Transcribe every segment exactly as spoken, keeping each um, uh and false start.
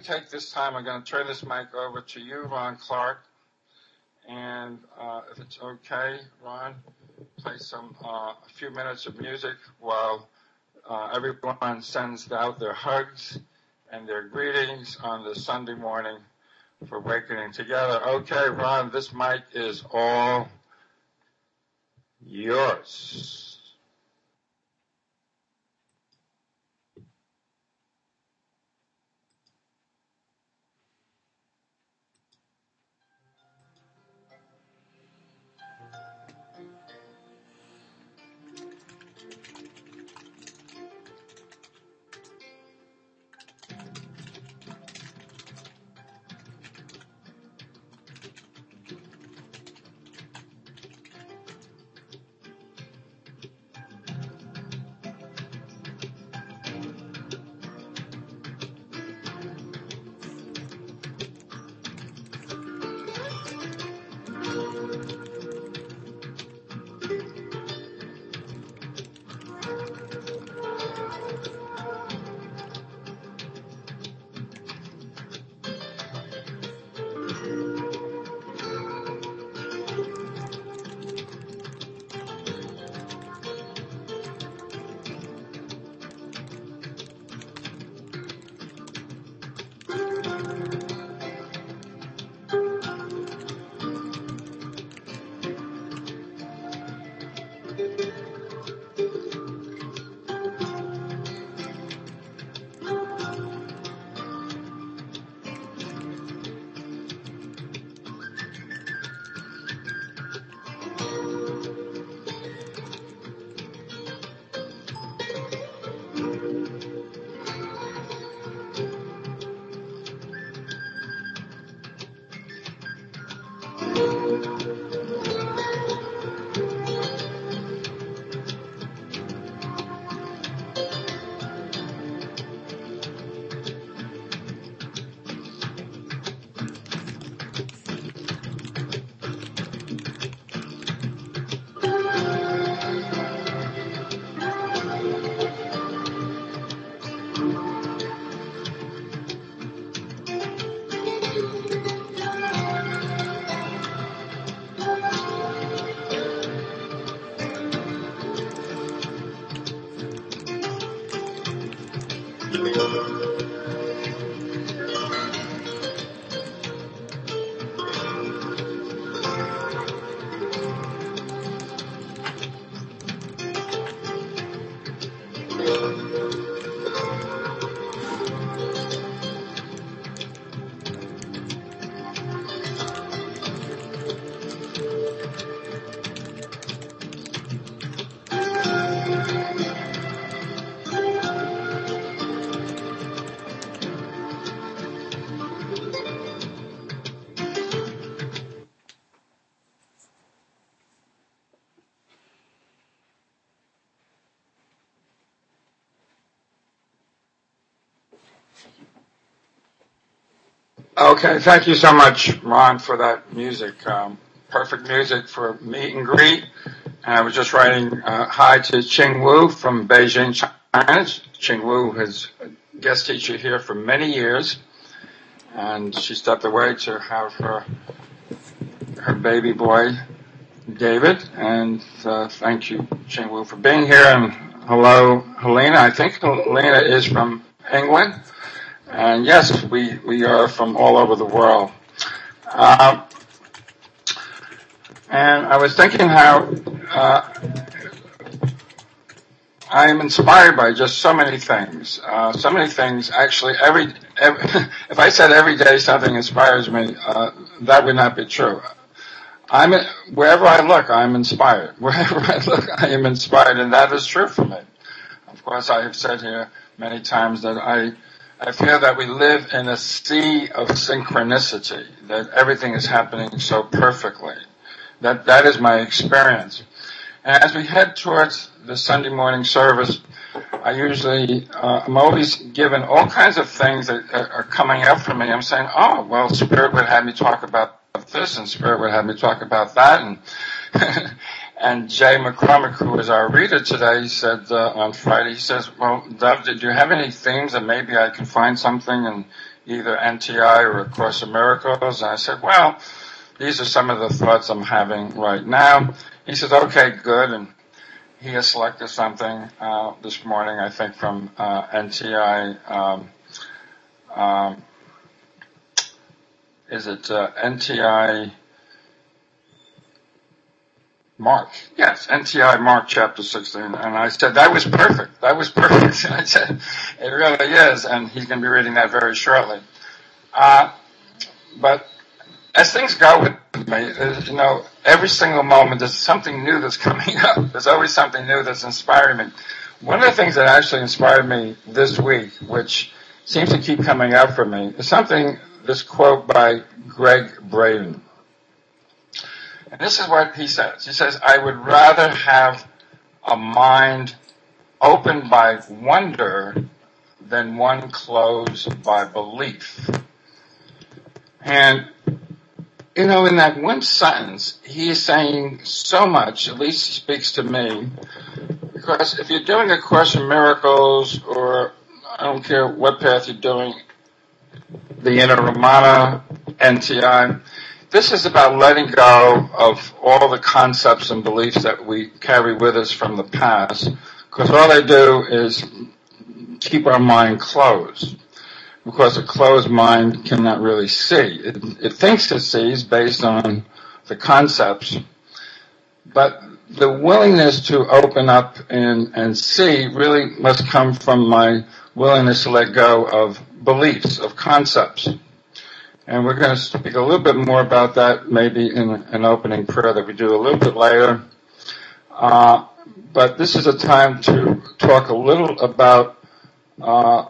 take this time, I'm going to turn this mic over to you, Ron Clark. And uh, if it's okay, Ron, play some uh, a few minutes of music while uh, everyone sends out their hugs and their greetings on this Sunday morning for Awakening Together. Okay, Ron, this mic is all yours. Okay, thank you so much, Ron, for that music. Um, perfect music for meet and greet. And I was just writing uh, hi to Ching Wu from Beijing, China. Ching Wu is a guest teacher here for many years, and she stepped away to have her her baby boy, David. And uh, thank you, Ching Wu, for being here. And hello, Helena. I think Helena is from England. And yes, we, we are from all over the world. Uh, and I was thinking how uh, I am inspired by just so many things. Uh, so many things, actually, every, every if I said every day something inspires me, uh, that would not be true. I'm wherever I look, I'm inspired. Wherever I look, I am inspired, and that is true for me. Of course, I have said here many times that I I feel that we live in a sea of synchronicity, that everything is happening so perfectly. That that is my experience. And as we head towards the Sunday morning service, I usually, uh, I'm always given all kinds of things that are coming up for me. I'm saying, oh, well, Spirit would have me talk about this, and Spirit would have me talk about that, and and Jay McCormick, who was our reader today, he said uh, on Friday, he says, well, Dov, did you have any themes that maybe I can find something in, either N T I or A Course in Miracles. And I said, well, these are some of the thoughts I'm having right now. He says, okay, good. And he has selected something uh, this morning, I think, from uh, N T I. Um, um, is it uh, N T I Mark? Yes, N T I Mark chapter sixteen. And I said, that was perfect. That was perfect. And I said, it really is. And he's going to be reading that very shortly. Uh, but as things go with me, you know, every single moment there's something new that's coming up. There's always something new that's inspiring me. One of the things that actually inspired me this week, which seems to keep coming up for me, is something, this quote by Greg Braden. And this is what he says. He says, I would rather have a mind opened by wonder than one closed by belief. And, you know, in that one sentence, he is saying so much, at least he speaks to me, because if you're doing A Course in Miracles, or I don't care what path you're doing, the Inner Ramana, N T I, this is about letting go of all the concepts and beliefs that we carry with us from the past, because all they do is keep our mind closed, because a closed mind cannot really see. It, it thinks it sees based on the concepts, but the willingness to open up and, and see really must come from my willingness to let go of beliefs, of concepts. And we're going to speak a little bit more about that maybe in an opening prayer that we do a little bit later. Uh, but this is a time to talk a little about uh,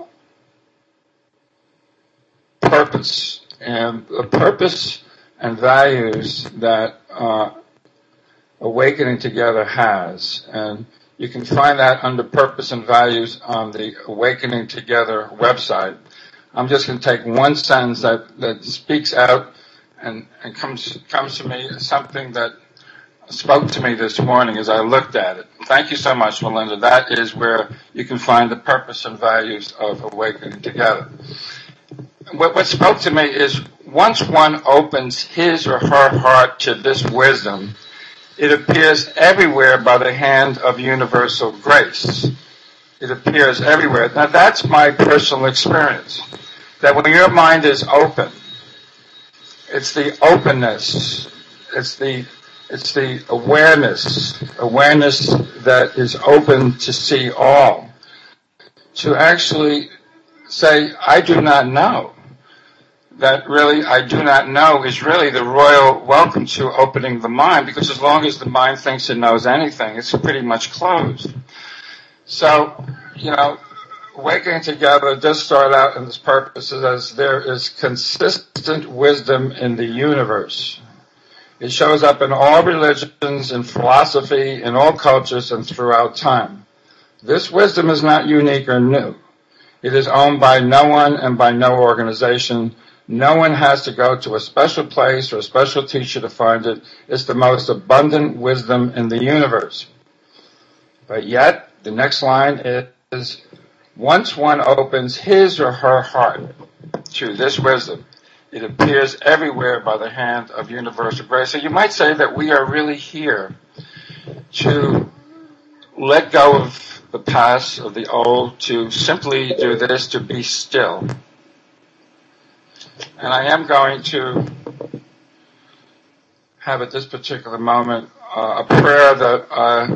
purpose and the purpose and values that uh, Awakening Together has. And you can find that under Purpose and Values on the Awakening Together website. I'm just going to take one sentence that, that speaks out and, and comes comes to me, something that spoke to me this morning as I looked at it. Thank you so much, Melinda. That is where you can find the purpose and values of Awakening Together. What, what spoke to me is once one opens his or her heart to this wisdom, it appears everywhere by the hand of universal grace. It appears everywhere. Now that's my personal experience. That when your mind is open, it's the openness, it's the it's the awareness, awareness that is open to see all. To actually say, I do not know. That really, I do not know is really the royal welcome to opening the mind, because as long as the mind thinks it knows anything, it's pretty much closed. So, you know, Awakening Together does start out in this purpose as there is consistent wisdom in the universe. It shows up in all religions and philosophy, in all cultures and throughout time. This wisdom is not unique or new. It is owned by no one and by no organization. No one has to go to a special place or a special teacher to find it. It's the most abundant wisdom in the universe. But yet, the next line is, once one opens his or her heart to this wisdom, it appears everywhere by the hand of universal grace. So you might say that we are really here to let go of the past, of the old, to simply do this, to be still. And I am going to have at this particular moment uh, a prayer that uh,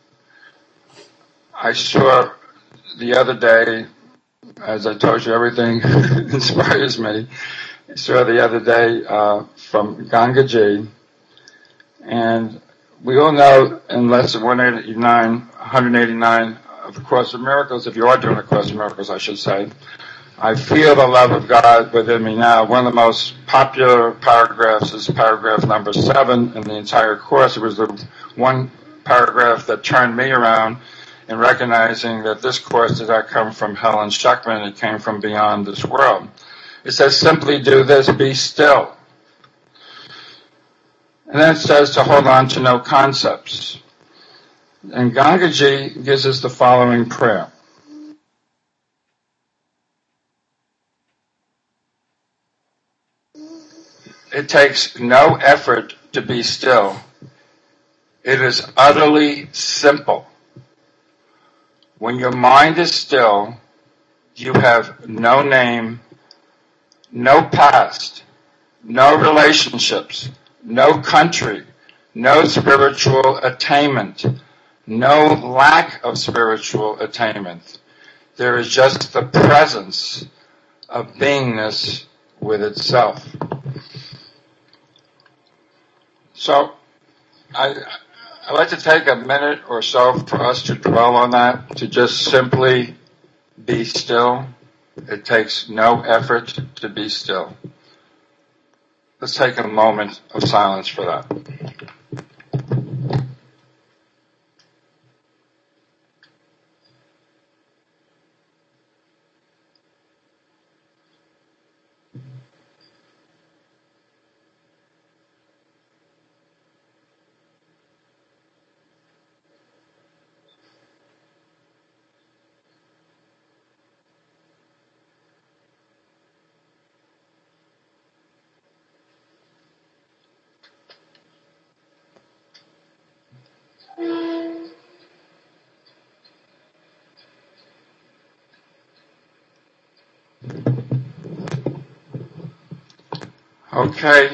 I saw the other day. As I told you, everything inspires me. I saw the other day uh, from Gangaji, and we all know in lesson one eighty-nine, one eighty-nine of the Course in Miracles, if you are doing a Course in Miracles, I should say, I feel the love of God within me now. One of the most popular paragraphs is paragraph number seven in the entire Course. It was the one paragraph that turned me around in recognizing that this Course did not come from Helen Schuckman, it came from beyond this world. It says, simply do this, be still. And then it says to hold on to no concepts. And Gangaji gives us the following prayer. It takes no effort to be still. It is utterly simple. When your mind is still, you have no name, no past, no relationships, no country, no spiritual attainment, no lack of spiritual attainment. There is just the presence of beingness with itself. So, I, I'd like to take a minute or so for us to dwell on that, to just simply be still. It takes no effort to be still. Let's take a moment of silence for that. Okay,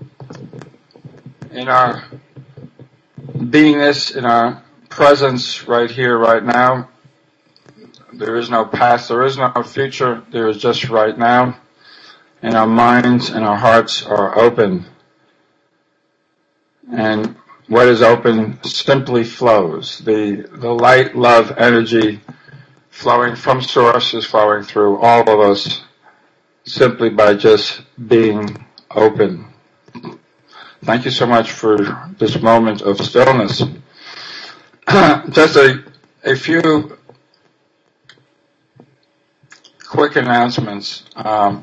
in our beingness, in our presence right here, right now, there is no past, there is no future, there is just right now, and our minds and our hearts are open. And what is open simply flows. The, the light, love, energy flowing from Source is flowing through all of us simply by just being open. Thank you so much for this moment of stillness. Just a, a few quick announcements. Um,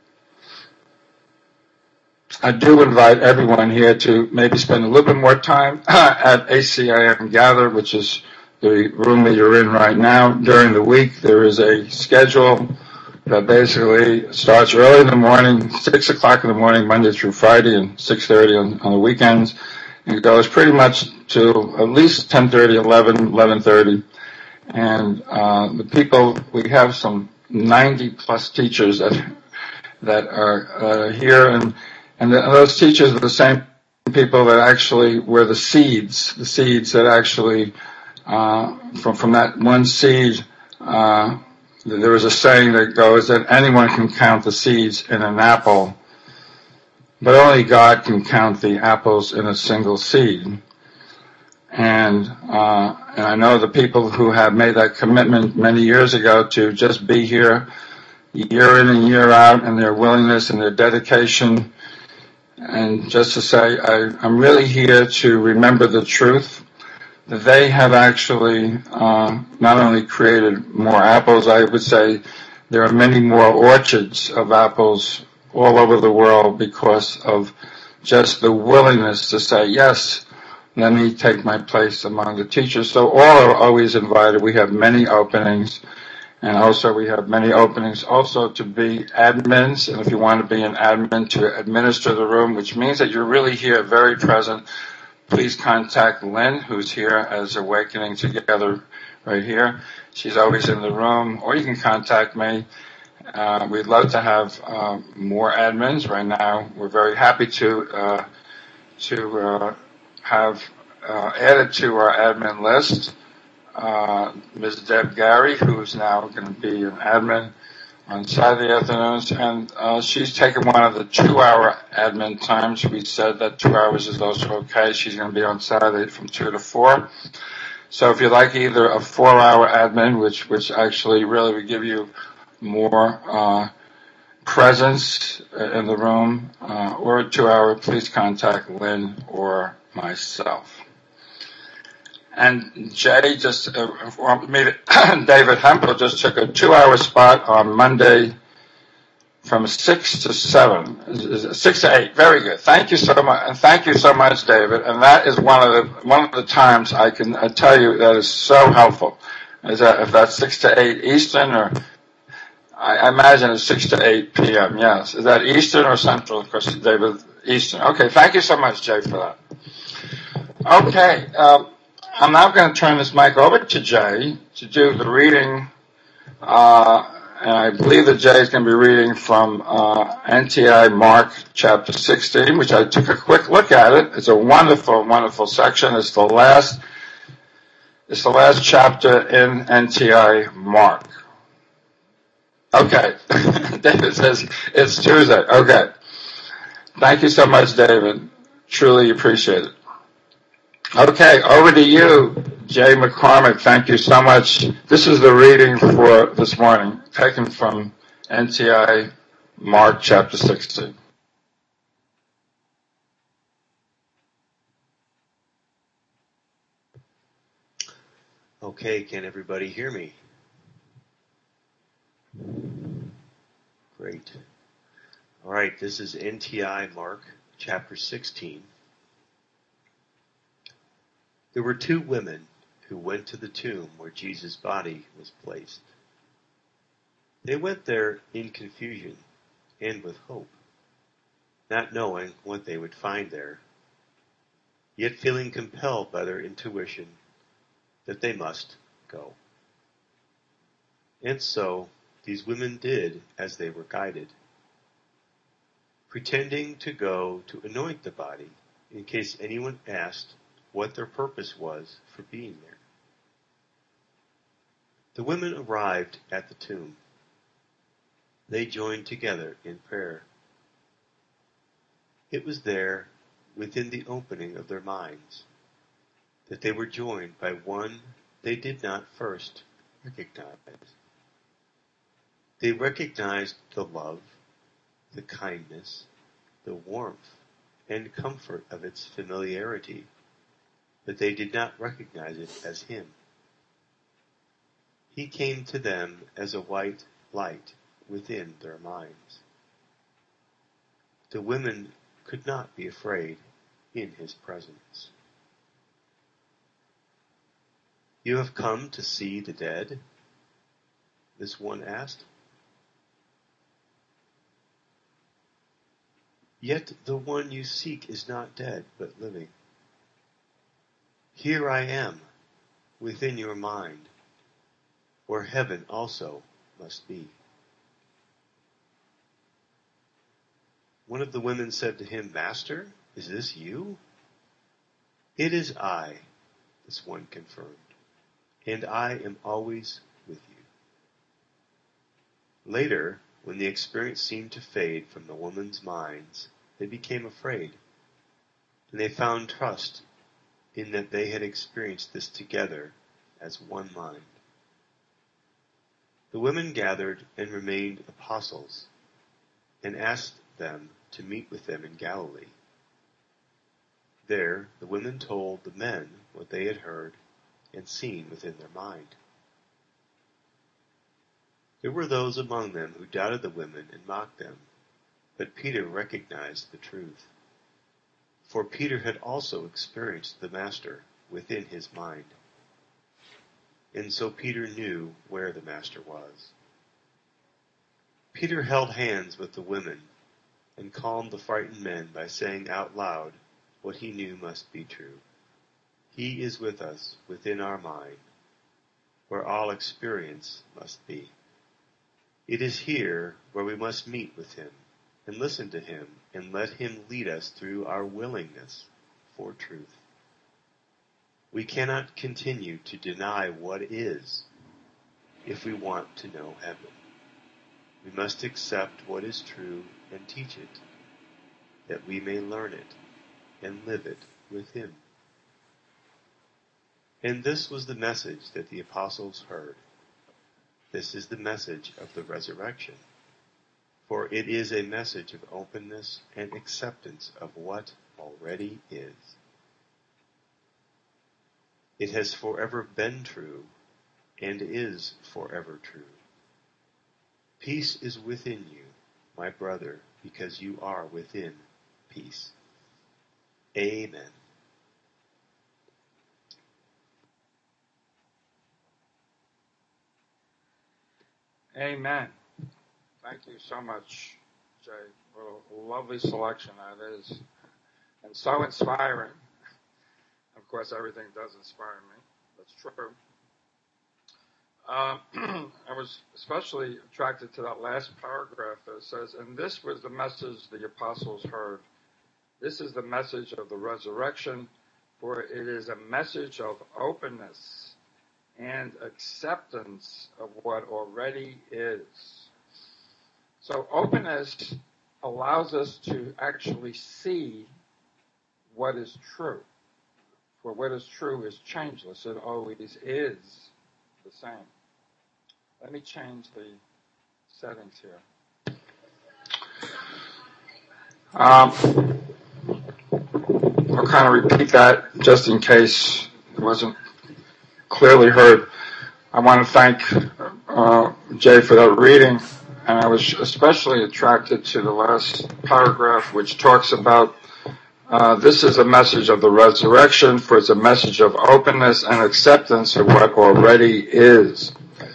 I do invite everyone here to maybe spend a little bit more time at A C I M Gather, which is the room that you're in right now. During the week, there is a schedule that basically starts early in the morning, six o'clock in the morning, Monday through Friday, and six thirty on, on the weekends. And it goes pretty much to at least ten thirty, eleven, eleven thirty. And uh, the people, we have some ninety plus teachers that that are uh, here, and and the, those teachers are the same people that actually were the seeds, the seeds that actually, uh, from from that one seed, uh, there is a saying that goes that anyone can count the seeds in an apple, but only God can count the apples in a single seed. And uh, and I know the people who have made that commitment many years ago to just be here year in and year out, and their willingness and their dedication, and just to say, I, I'm really here to remember the truth. They have actually uh, not only created more apples, I would say there are many more orchards of apples all over the world because of just the willingness to say, yes, let me take my place among the teachers. So all are always invited. We have many openings, and also we have many openings also to be admins, and if you want to be an admin, to administer the room, which means that you're really here, very present. Please contact Lynn, who's here as Awakening Together right here. She's always in the room, or you can contact me. Uh, we'd love to have uh, more admins right now. We're very happy to uh, to uh, have uh, added to our admin list uh, Miz Deb Gary, who's now going to be an admin on Saturday afternoons, and uh, she's taken one of the two-hour admin times. We said that two hours is also okay. She's going to be on Saturday from two to four. So if you like either a four-hour admin, which which actually really would give you more uh, presence in the room, uh, or a two-hour, please contact Lynn or myself. And Jay just uh, informed me that David Hempel just took a two-hour spot on Monday from six to seven, six to eight. Very good. Thank you so much, and thank you so much, David. And that is one of the one of the times I can I tell you that is so helpful. Is that if that's six to eight Eastern, or I, I imagine it's six to eight p.m., yes. Is that Eastern or Central? Of course, David, Eastern. Okay, thank you so much, Jay, for that. Okay, um, I'm now going to turn this mic over to Jay to do the reading, uh, and I believe that Jay is going to be reading from uh, N T I Mark chapter sixteen, which I took a quick look at it. It's a wonderful, wonderful section. It's the last, it's the last chapter in N T I Mark. Okay, David says it's Tuesday. Okay, thank you so much, David. Truly appreciate it. Okay, over to you, Jay McCormick. Thank you so much. This is the reading for this morning, taken from N T I Mark chapter sixteen. Okay, can everybody hear me? Great. All right, this is N T I Mark chapter sixteen. There were two women who went to the tomb where Jesus' body was placed. They went there in confusion and with hope, not knowing what they would find there, yet feeling compelled by their intuition that they must go. And so these women did as they were guided, pretending to go to anoint the body in case anyone asked what their purpose was for being there. The women arrived at the tomb. They joined together in prayer. It was there, within the opening of their minds, that they were joined by one they did not first recognize. They recognized the love, the kindness, the warmth, and comfort of its familiarity, but they did not recognize it as him. He came to them as a white light within their minds. The women could not be afraid in his presence. You have come to see the dead? This one asked. Yet the one you seek is not dead, but living. Here I am, within your mind, where heaven also must be. One of the women said to him, Master, is this you? It is I, this one confirmed, and I am always with you. Later, when the experience seemed to fade from the women's minds, they became afraid, and they found trust in that they had experienced this together as one mind. The women gathered and remained apostles, and asked them to meet with them in Galilee. There, the women told the men what they had heard and seen within their mind. There were those among them who doubted the women and mocked them, but Peter recognized the truth. For Peter had also experienced the Master within his mind. And so Peter knew where the Master was. Peter held hands with the women and calmed the frightened men by saying out loud what he knew must be true. He is with us within our mind, where all experience must be. It is here where we must meet with him and listen to him and let him lead us through our willingness for truth. We cannot continue to deny what is if we want to know heaven. We must accept what is true and teach it, that we may learn it and live it with him. And this was the message that the apostles heard. This is the message of the resurrection. For it is a message of openness and acceptance of what already is. It has forever been true and is forever true. Peace is within you, my brother, because you are within peace. Amen. Amen. Thank you so much, Jay. What a lovely selection that is. And so inspiring. Of course, everything does inspire me. That's true. Uh, I was especially attracted to that last paragraph that says, and this was the message the apostles heard. This is the message of the resurrection, for it is a message of openness and acceptance of what already is. So openness allows us to actually see what is true. For what is true is changeless. It always is the same. Let me change the settings here. Um, I'll kind of repeat that just in case it wasn't clearly heard. I want to thank uh, Jay for that reading, and I was especially attracted to the last paragraph, which talks about uh, this is a message of the resurrection, for it's a message of openness and acceptance of what already is.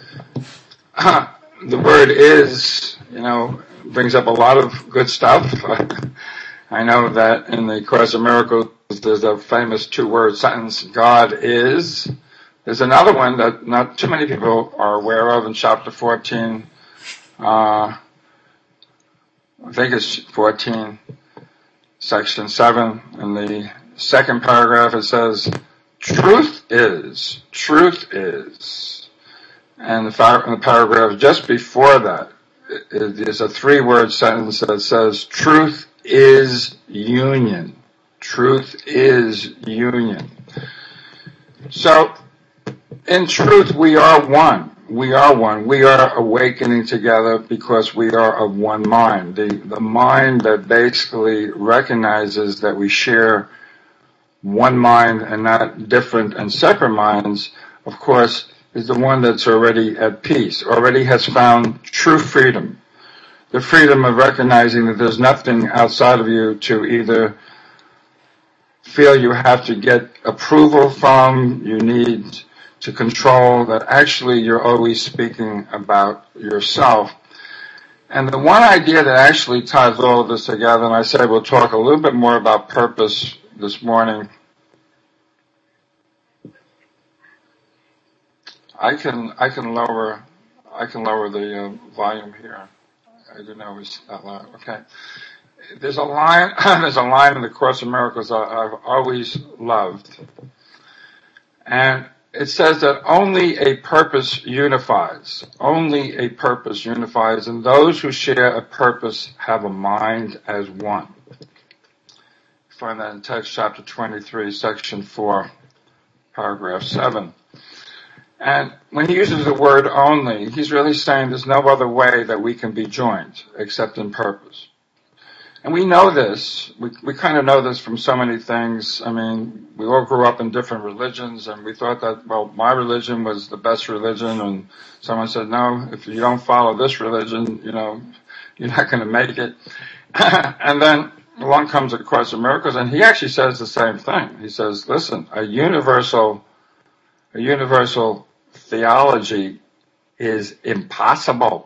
The word is, you know, brings up a lot of good stuff. I know that in the Course of Miracles, there's a famous two-word sentence, God is. There's another one that not too many people are aware of in chapter fourteen. Uh, I think it's fourteen, section seven. In the second paragraph, it says, truth is, truth is. And the, the paragraph just before that is a three-word sentence that says, truth is union. Truth is union. So, in truth, we are one. We are one. We are awakening together because we are of one mind. The, the mind that basically recognizes that we share one mind and not different and separate minds, of course, is the one that's already at peace, already has found true freedom. The freedom of recognizing that there's nothing outside of you to either feel you have to get approval from, you need to control, that actually you're always speaking about yourself. And the one idea that actually ties all of this together, and I said we'll talk a little bit more about purpose this morning. I can I can lower I can lower the uh, volume here. I didn't know it was that loud. Okay. There's a line there's a line in the Course of Miracles I, I've always loved, and it says that only a purpose unifies. Only a purpose unifies, and those who share a purpose have a mind as one. You find that in text chapter twenty-three, section four, paragraph seven. And when he uses the word only, he's really saying there's no other way that we can be joined except in purpose. And we know this. We, we kind of know this from so many things. I mean, we all grew up in different religions, and we thought that, well, my religion was the best religion, and someone said, no, if you don't follow this religion, you know, you're not going to make it. And then along comes the Course of Miracles, and he actually says the same thing. He says, listen, a universal, a universal theology is impossible,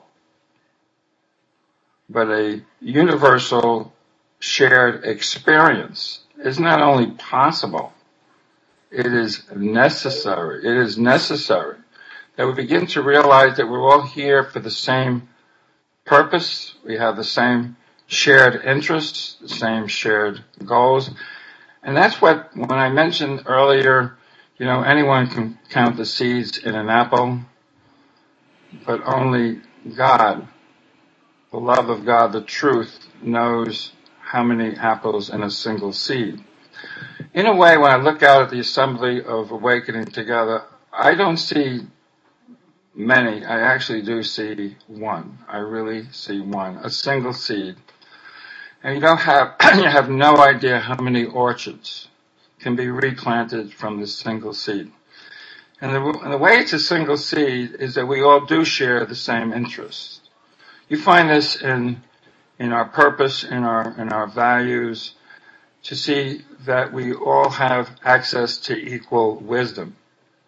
but a universal shared experience is not only possible, it is necessary. It is necessary that we begin to realize that we're all here for the same purpose. We have the same shared interests, the same shared goals. And that's what, when I mentioned earlier, you know, anyone can count the seeds in an apple, but only God, the love of God, the truth, knows how many apples in a single seed. In a way, when I look out at the assembly of awakening together, I don't see many. I actually do see one. I really see one, a single seed. And you don't have, you have no idea how many orchards can be replanted from this single seed. And the, and the way it's a single seed is that we all do share the same interests. You find this in in our purpose, in our in our values, to see that we all have access to equal wisdom.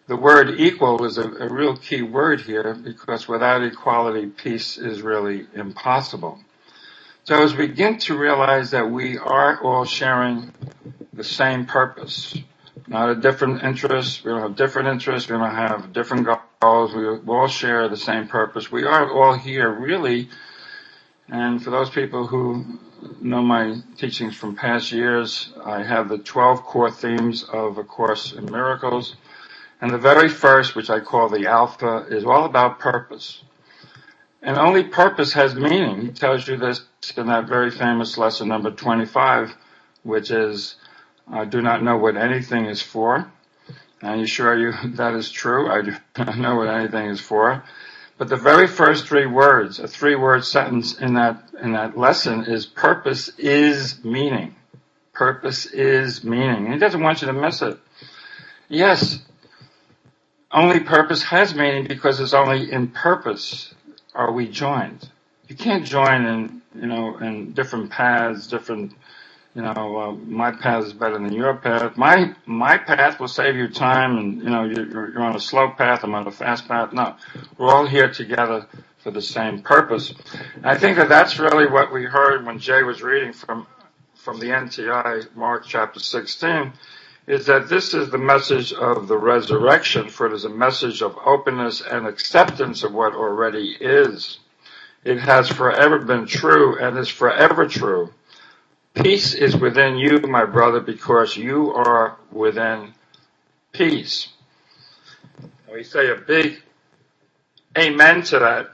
the word equal is a, a real key word here, because without equality, peace is really impossible. So as we begin to realize that we are all sharing the same purpose, not a different interest, we don't have different interests, we don't have different goals, we all share the same purpose. We are all here really, and for those people who know my teachings from past years, I have the twelve core themes of A Course in Miracles. And the very first, which I call the Alpha, is all about purpose. And only purpose has meaning. He tells you this in that very famous lesson number twenty-five, which is, I do not know what anything is for. And I assure you that is true. I do not know what anything is for. But the very first three words, a three-word sentence in that in that lesson is purpose is meaning. Purpose is meaning. And he doesn't want you to miss it. Yes, only purpose has meaning, because it's only in purpose are we joined. You can't join in, you know, in different paths, different, you know, uh, my path is better than your path. My my path will save you time, and, you know, you're, you're on a slow path, I'm on a fast path. No, we're all here together for the same purpose. And I think that that's really what we heard when Jay was reading from from the N T I, Mark chapter sixteen, is that this is the message of the resurrection, for it is a message of openness and acceptance of what already is. It has forever been true and is forever true. Peace is within you, my brother, because you are within peace. And we say a big amen to that.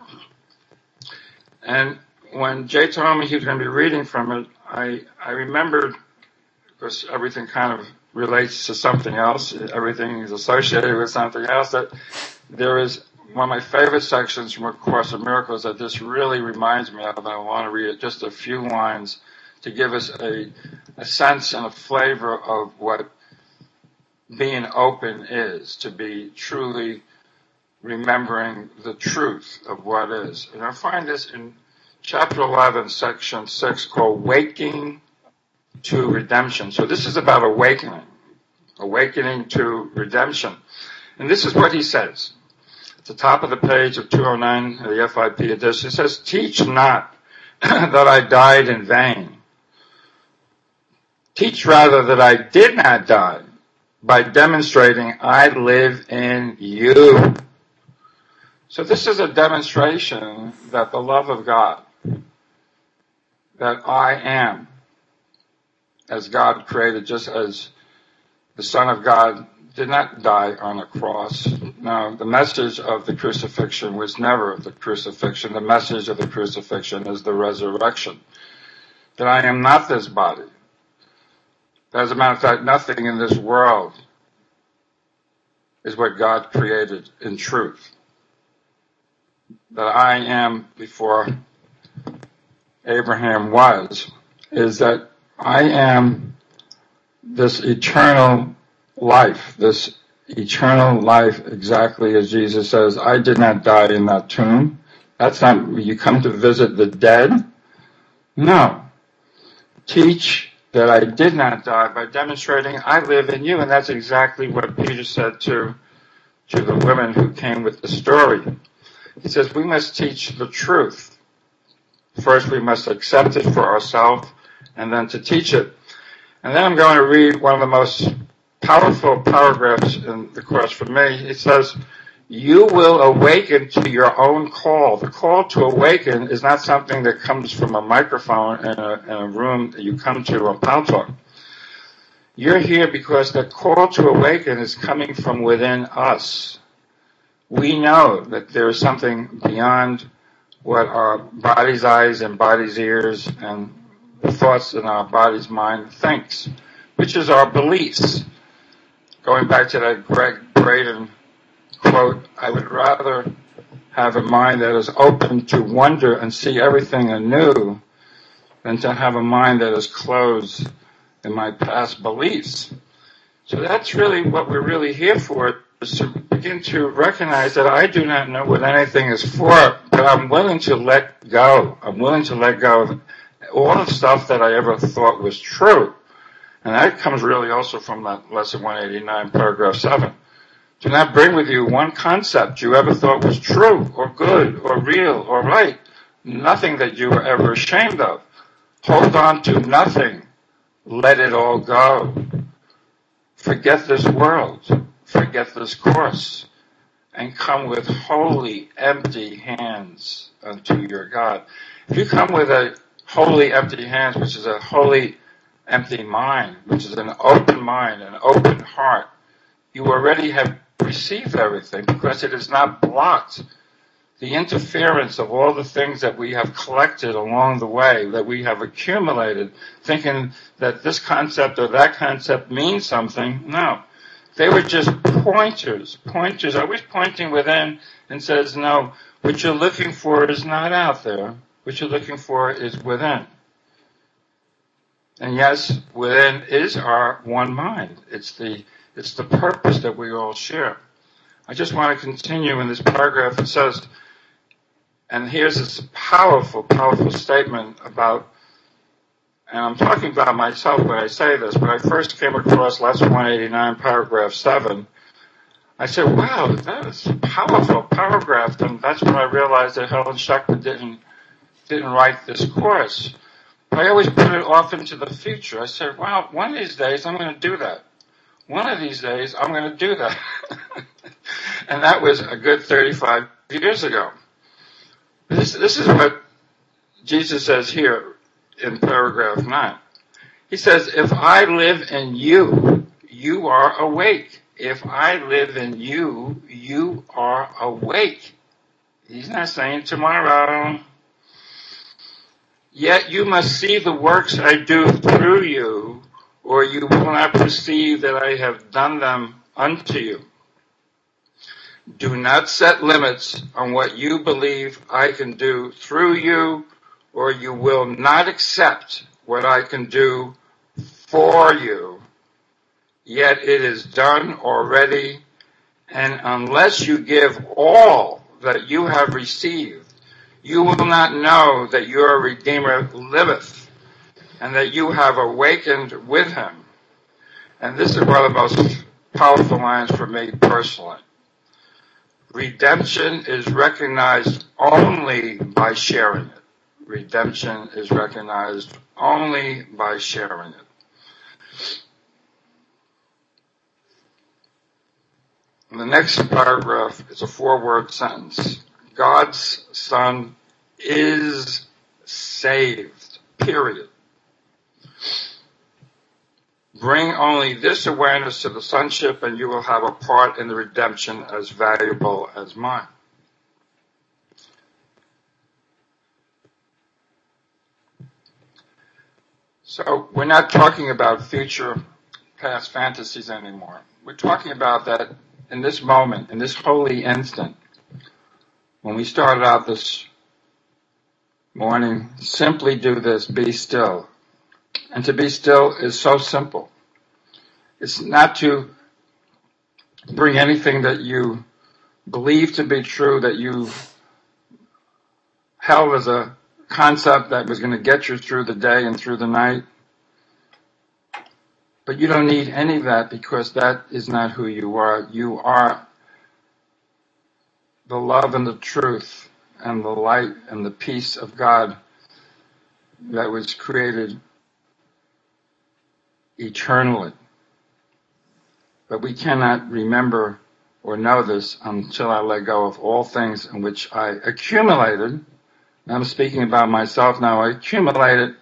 And when Jay told me he was going to be reading from it, I, I remembered, because everything kind of relates to something else, everything is associated with something else, that there is one of my favorite sections from A Course in Miracles that this really reminds me of, and I want to read it, just a few lines to give us a, a sense and a flavor of what being open is, to be truly remembering the truth of what is. And I find this in chapter eleven, section six, called Waking to Redemption. So this is about awakening, awakening to redemption. And this is what he says. At the top of the page of two oh nine of the F I P edition, it says, teach not that I died in vain. Teach rather that I did not die, by demonstrating I live in you. So this is a demonstration that the love of God, that I am, as God created, just as the Son of God did not die on a cross. No, the message of the crucifixion was never the crucifixion. The message of the crucifixion is the resurrection. That I am not this body. As a matter of fact, nothing in this world is what God created in truth. That I am before Abraham was, is that I am this eternal life, this eternal life, exactly as Jesus says, I did not die in that tomb. That's not, you come to visit the dead? No. Teach that I did not die by demonstrating I live in you. And that's exactly what Peter said to, to the women who came with the story. He says, we must teach the truth. First, we must accept it for ourselves, and then to teach it. And then I'm going to read one of the most powerful paragraphs in the Course for me. It says, you will awaken to your own call. The call to awaken is not something that comes from a microphone in a, in a room that you come to on Pal Talk. You're here because the call to awaken is coming from within us. We know that there is something beyond what our body's eyes and body's ears and the thoughts in our body's mind thinks, which is our beliefs. Going back to that Greg Braden quote, I would rather have a mind that is open to wonder and see everything anew than to have a mind that is closed in my past beliefs. So that's really what we're really here for, is to begin to recognize that I do not know what anything is for, but I'm willing to let go. I'm willing to let go of all the stuff that I ever thought was true. And that comes really also from that lesson one eighty-nine, paragraph seven. Do not bring with you one concept you ever thought was true or good or real or right. Nothing that you were ever ashamed of. Hold on to nothing. Let it all go. Forget this world. Forget this course. And come with wholly empty hands unto your God. If you come with a wholly empty hands, which is a wholly empty mind, which is an open mind, an open heart, you already have received everything because it is not blocked. The interference of all the things that we have collected along the way, that we have accumulated, thinking that this concept or that concept means something, no. They were just pointers, pointers, always pointing within and says, no, what you're looking for is not out there. What you're looking for is within. And yes, within is our one mind. It's the, it's the purpose that we all share. I just want to continue in this paragraph. It says, and here's this powerful, powerful statement about, and I'm talking about myself when I say this, but I first came across lesson one eighty-nine, paragraph seven. I said, wow, that is a powerful paragraph, and that's when I realized that Helen Schechter didn't, didn't write this course. But I always put it off into the future. I said, wow, one of these days I'm going to do that. One of these days I'm going to do that. And that was a good thirty-five years ago. This, this is what Jesus says here in paragraph nine. He says, if I live in you, you are awake. If I live in you, you are awake. He's not saying tomorrow. Yet you must see the works I do through you, or you will not perceive that I have done them unto you. Do not set limits on what you believe I can do through you, or you will not accept what I can do for you. Yet it is done already, and unless you give all that you have received, you will not know that your Redeemer liveth, and that you have awakened with him. And this is one of the most powerful lines for me personally. Redemption is recognized only by sharing it. Redemption is recognized only by sharing it. And the next paragraph is a four-word sentence. God's Son is saved, period. Bring only this awareness to the sonship and you will have a part in the redemption as valuable as mine. So we're not talking about future past fantasies anymore. We're talking about that in this moment, in this holy instant. When we started out this morning, simply do this, be still. And to be still is so simple. It's not to bring anything that you believe to be true, that you held as a concept that was going to get you through the day and through the night. But you don't need any of that because that is not who you are. You are the love and the truth and the light and the peace of God that was created eternally. But we cannot remember or know this until I let go of all things in which I accumulated. I'm speaking about myself now. I accumulated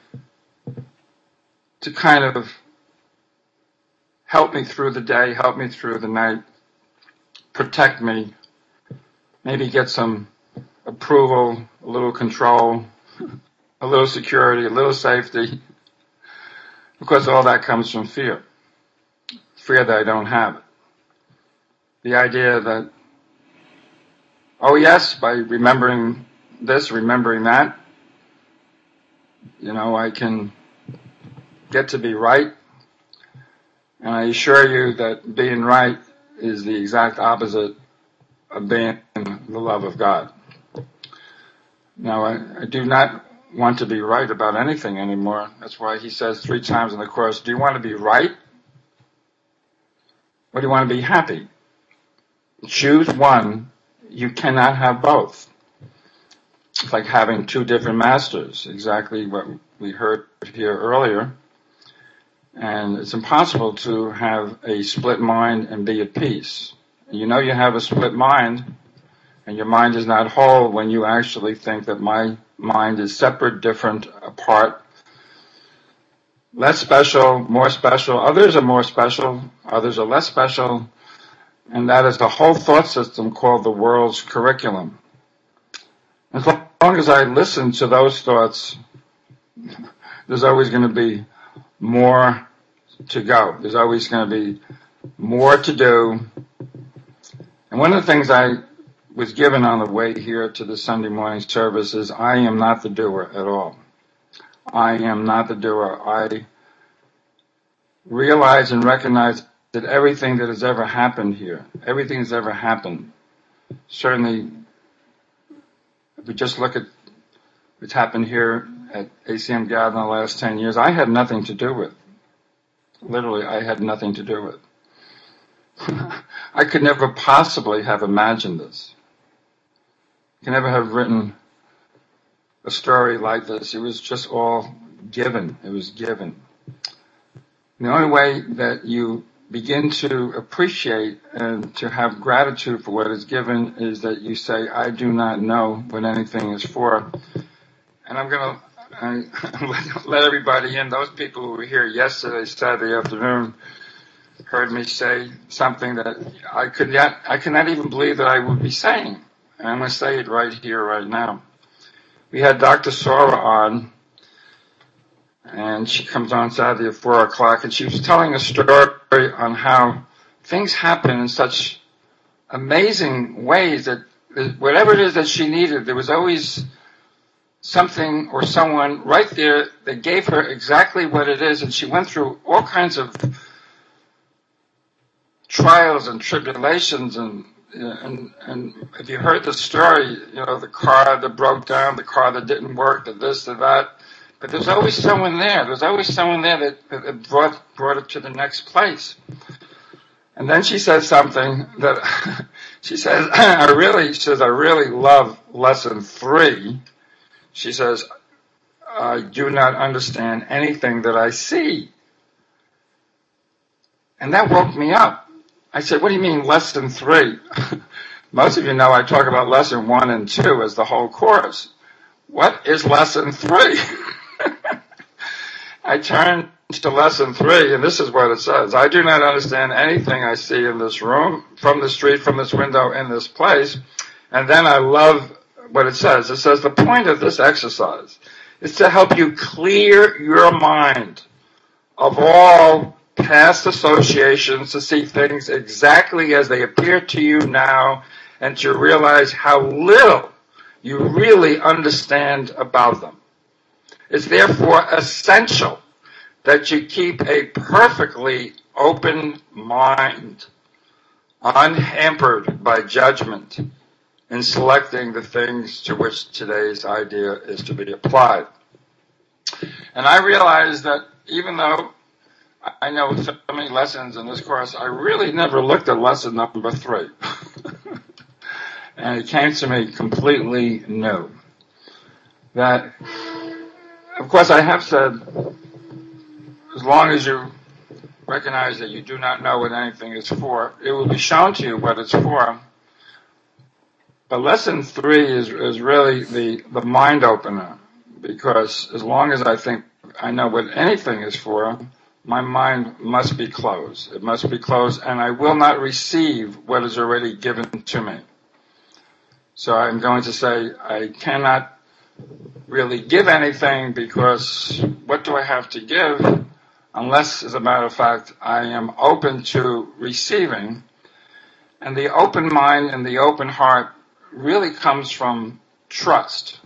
to kind of help me through the day, help me through the night, protect me, maybe get some approval, a little control, a little security, a little safety, because all that comes from fear. Fear that I don't have it. The idea that, oh yes, by remembering this, remembering that, you know, I can get to be right. And I assure you that being right is the exact opposite of being the love of God. Now, I, I do not want to be right about anything anymore. That's why he says three times in the Course, do you want to be right? Or do you want to be happy? choose one, you cannot have both. It's like having two different masters, exactly what we heard here earlier. And it's impossible to have a split mind and be at peace. You know you have a split mind, and your mind is not whole when you actually think that my mind is separate, different, apart, less special, more special. Others are more special, others are less special, and that is the whole thought system called the world's curriculum. As long as I listen to those thoughts, there's always going to be more to go. There's always going to be more to do. And one of the things I was given on the way here to the Sunday morning service is I am not the doer at all. I am not the doer. I realize and recognize that everything that has ever happened here, everything that's ever happened, certainly if we just look at what's happened here at A C M Gathering in the last ten years, I had nothing to do with. Literally, I had nothing to do with. I could never possibly have imagined this. I could never have written a story like this. It was just all given. It was given. And the only way that you begin to appreciate and to have gratitude for what is given is that you say, I do not know what anything is for. And I'm going to let everybody in. Those people who were here yesterday, Saturday afternoon, heard me say something that I could not, I cannot even believe that I would be saying. And I'm going to say it right here, right now. We had Doctor Sora on, and she comes on Saturday at four o'clock, and she was telling a story on how things happen in such amazing ways that whatever it is that she needed, there was always something or someone right there that gave her exactly what it is, and she went through all kinds of trials and tribulations, and and and if you heard the story, you know, the car that broke down, the car that didn't work, the this, the that, but there's always someone there. There's always someone there that, that brought brought it to the next place. And then she says something that she says, I really, she says, I really love lesson three. She says, I do not understand anything that I see. And that woke me up. I said, what do you mean lesson three? Most of you know I talk about lesson one and two as the whole course. What is lesson three? I turned to lesson three, and this is what it says. I do not understand anything I see in this room, from the street, from this window, in this place. And then I love what it says. It says the point of this exercise is to help you clear your mind of all past associations, to see things exactly as they appear to you now, and to realize how little you really understand about them. It's therefore essential that you keep a perfectly open mind, unhampered by judgment, in selecting the things to which today's idea is to be applied. And I realize that even though I know so many lessons in this course, I really never looked at lesson number three. And it came to me completely new. That, of course, I have said, as long as you recognize that you do not know what anything is for, it will be shown to you what it's for. But lesson three is, is really the, the mind opener, because as long as I think I know what anything is for, my mind must be closed. It must be closed, and I will not receive what is already given to me. So I'm going to say I cannot really give anything, because what do I have to give unless, as a matter of fact, I am open to receiving. And the open mind and the open heart really comes from trust.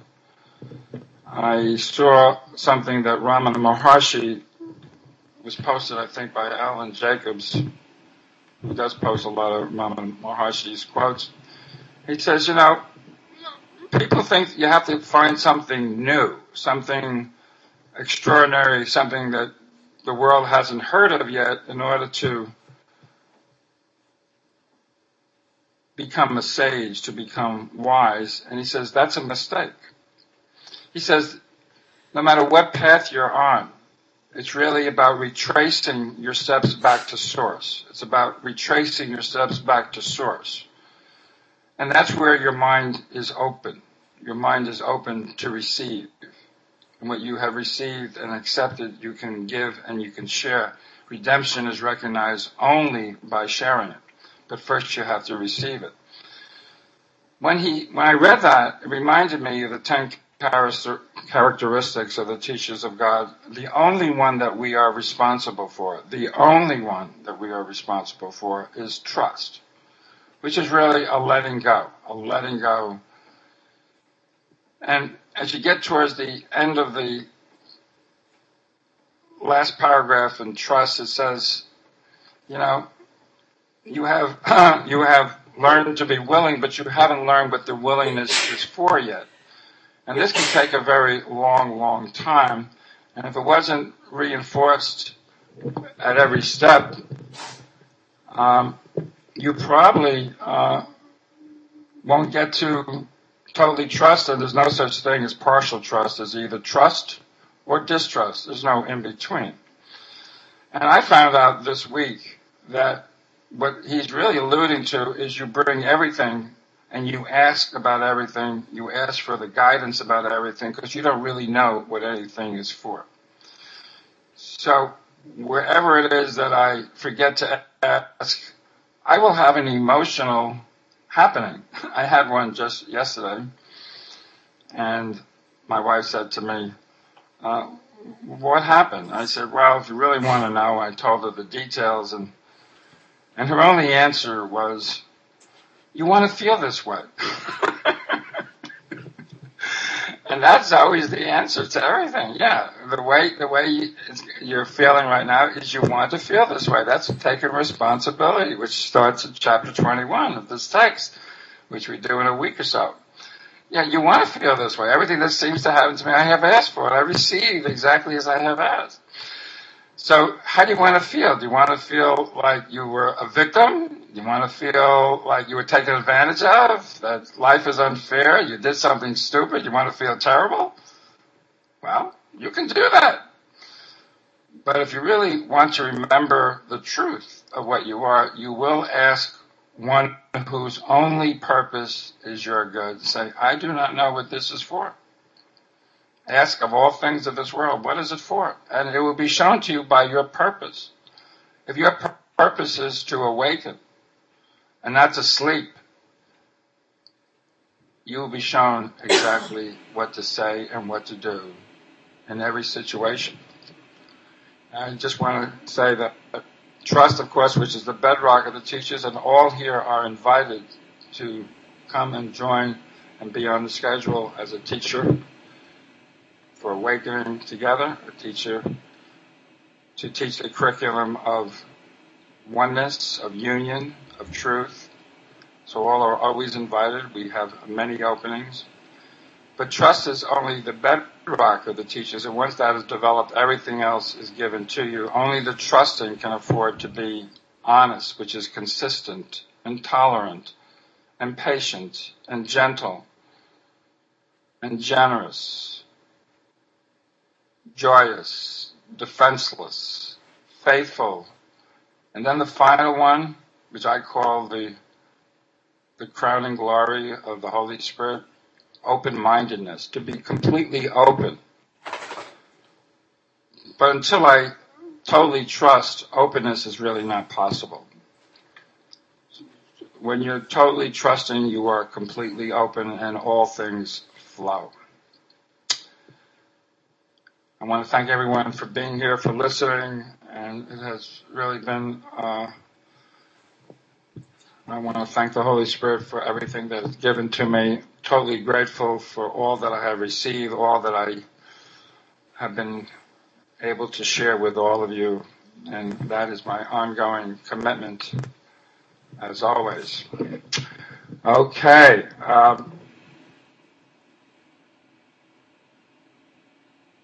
I saw something that Ramana Maharshi was posted, I think, by Alan Jacobs, who does post a lot of Ramana Maharshi's quotes. He says, you know, people think you have to find something new, something extraordinary, something that the world hasn't heard of yet in order to become a sage, to become wise. And he says that's a mistake. He says no matter what path you're on, it's really about retracing your steps back to source. It's about retracing your steps back to source. And that's where your mind is open. Your mind is open to receive. And what you have received and accepted, you can give and you can share. Redemption is recognized only by sharing it. But first you have to receive it. When he, when I read that, it reminded me of the ten characteristics of the teachers of God. The only one that we are responsible for, the only one that we are responsible for is trust, which is really a letting go, a letting go. And as you get towards the end of the last paragraph in trust, it says, you know, you have you have learned to be willing, but you haven't learned what the willingness is for yet. And this can take a very long, long time. And if it wasn't reinforced at every step, um, you probably uh, won't get to totally trust, and there's no such thing as partial trust. There's either trust or distrust. There's no in between. And I found out this week that what he's really alluding to is you bring everything and you ask about everything. You ask for the guidance about everything because you don't really know what anything is for. So wherever it is that I forget to ask, I will have an emotional happening. I had one just yesterday, and my wife said to me, uh, what happened? I said, well, if you really want to know, I told her the details, and and her only answer was, you want to feel this way. And that's always the answer to everything. Yeah, the way the way you, you're feeling right now is you want to feel this way. That's taking responsibility, which starts in chapter twenty-one of this text, which we do in a week or so. Yeah, you want to feel this way. Everything that seems to happen to me, I have asked for it. I receive exactly as I have asked. So how do you want to feel? Do you want to feel like you were a victim? Do you want to feel like you were taken advantage of? That life is unfair? You did something stupid? You want to feel terrible? Well, you can do that. But if you really want to remember the truth of what you are, you will ask one whose only purpose is your good. Say, I do not know what this is for. Ask of all things of this world, what is it for? And it will be shown to you by your purpose. If your pur- purpose is to awaken and not to sleep, you will be shown exactly what to say and what to do in every situation. I just want to say that trust, of course, which is the bedrock of the teachers, and all here are invited to come and join and be on the schedule as a teacher for Awakening Together, a teacher to teach the curriculum of oneness, of union, of truth. So all are always invited. We have many openings. But trust is only the bedrock of the teachers, and once that is developed, everything else is given to you. Only the trusting can afford to be honest, which is consistent and tolerant and patient and gentle and generous, joyous, defenseless, faithful. And then the final one, which I call the the crowning glory of the Holy Spirit, open-mindedness, to be completely open. But until I totally trust, openness is really not possible. When you're totally trusting, you are completely open and all things flow. I want to thank everyone for being here, for listening, and it has really been, uh, I want to thank the Holy Spirit for everything that is given to me. Totally grateful for all that I have received, all that I have been able to share with all of you, and that is my ongoing commitment, as always. Okay. Um,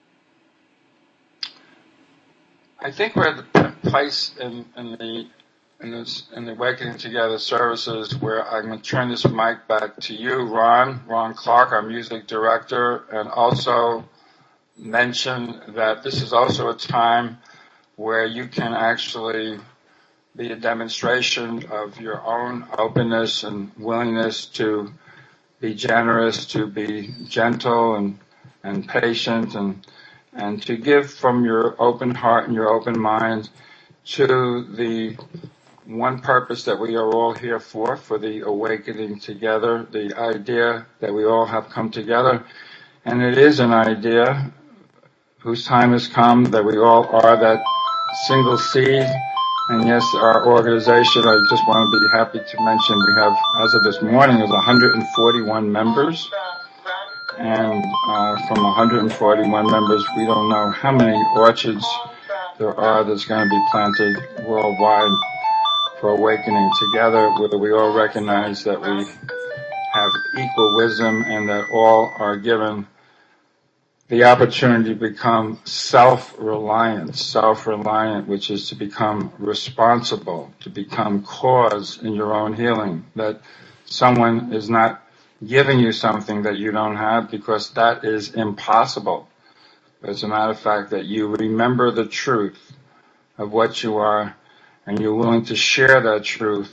I think we're at the place in, in the in, this, in the Awakening Together services, where I'm going to turn this mic back to you, Ron, Ron Clark, our music director, and also mention that this is also a time where you can actually be a demonstration of your own openness and willingness to be generous, to be gentle and, and patient, and, and to give from your open heart and your open mind to the one purpose that we are all here for, for the awakening together, the idea that we all have come together. And it is an idea whose time has come, that we all are that single seed. And yes, our organization, I just want to be happy to mention, we have, as of this morning, is one hundred forty-one members. And uh, from one hundred forty-one members, we don't know how many orchards there are that's going to be planted worldwide for awakening together, where we all recognize that we have equal wisdom and that all are given the opportunity to become self-reliant, self-reliant, which is to become responsible, to become cause in your own healing, that someone is not giving you something that you don't have, because that is impossible. As a matter of fact, that you remember the truth of what you are, and you're willing to share that truth,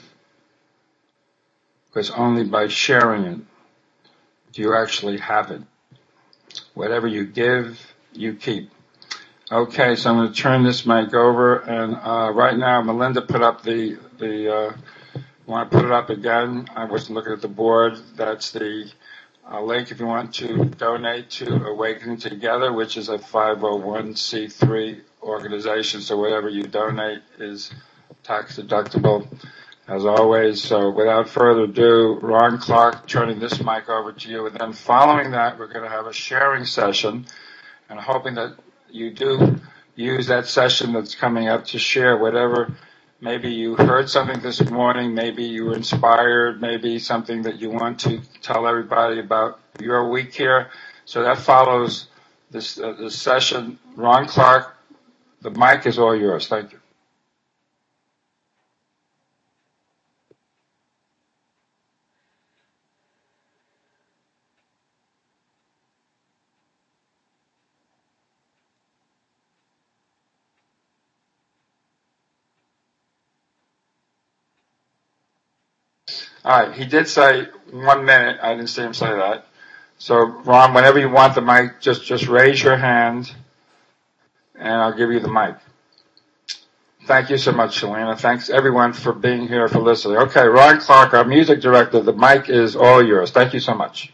because only by sharing it do you actually have it. Whatever you give, you keep. Okay, so I'm going to turn this mic over, and uh, right now, Melinda put up the, the uh, want to put it up again? I wasn't looking at the board. That's the uh, link if you want to donate to Awakening Together, which is a five oh one c three organization, so whatever you donate is tax deductible, as always. So without further ado, Ron Clark, turning this mic over to you, and then following that, we're going to have a sharing session, and hoping that you do use that session that's coming up to share whatever. Maybe you heard something this morning, maybe you were inspired, maybe something that you want to tell everybody about your week here. So that follows this, uh, this session. Ron Clark, the mic is all yours. Thank you. All right, he did say one minute. I didn't see him say that. So, Ron, whenever you want the mic, just, just raise your hand, and I'll give you the mic. Thank you so much, Shalina. Thanks, everyone, for being here, for listening. Okay, Ron Clark, our music director, the mic is all yours. Thank you so much.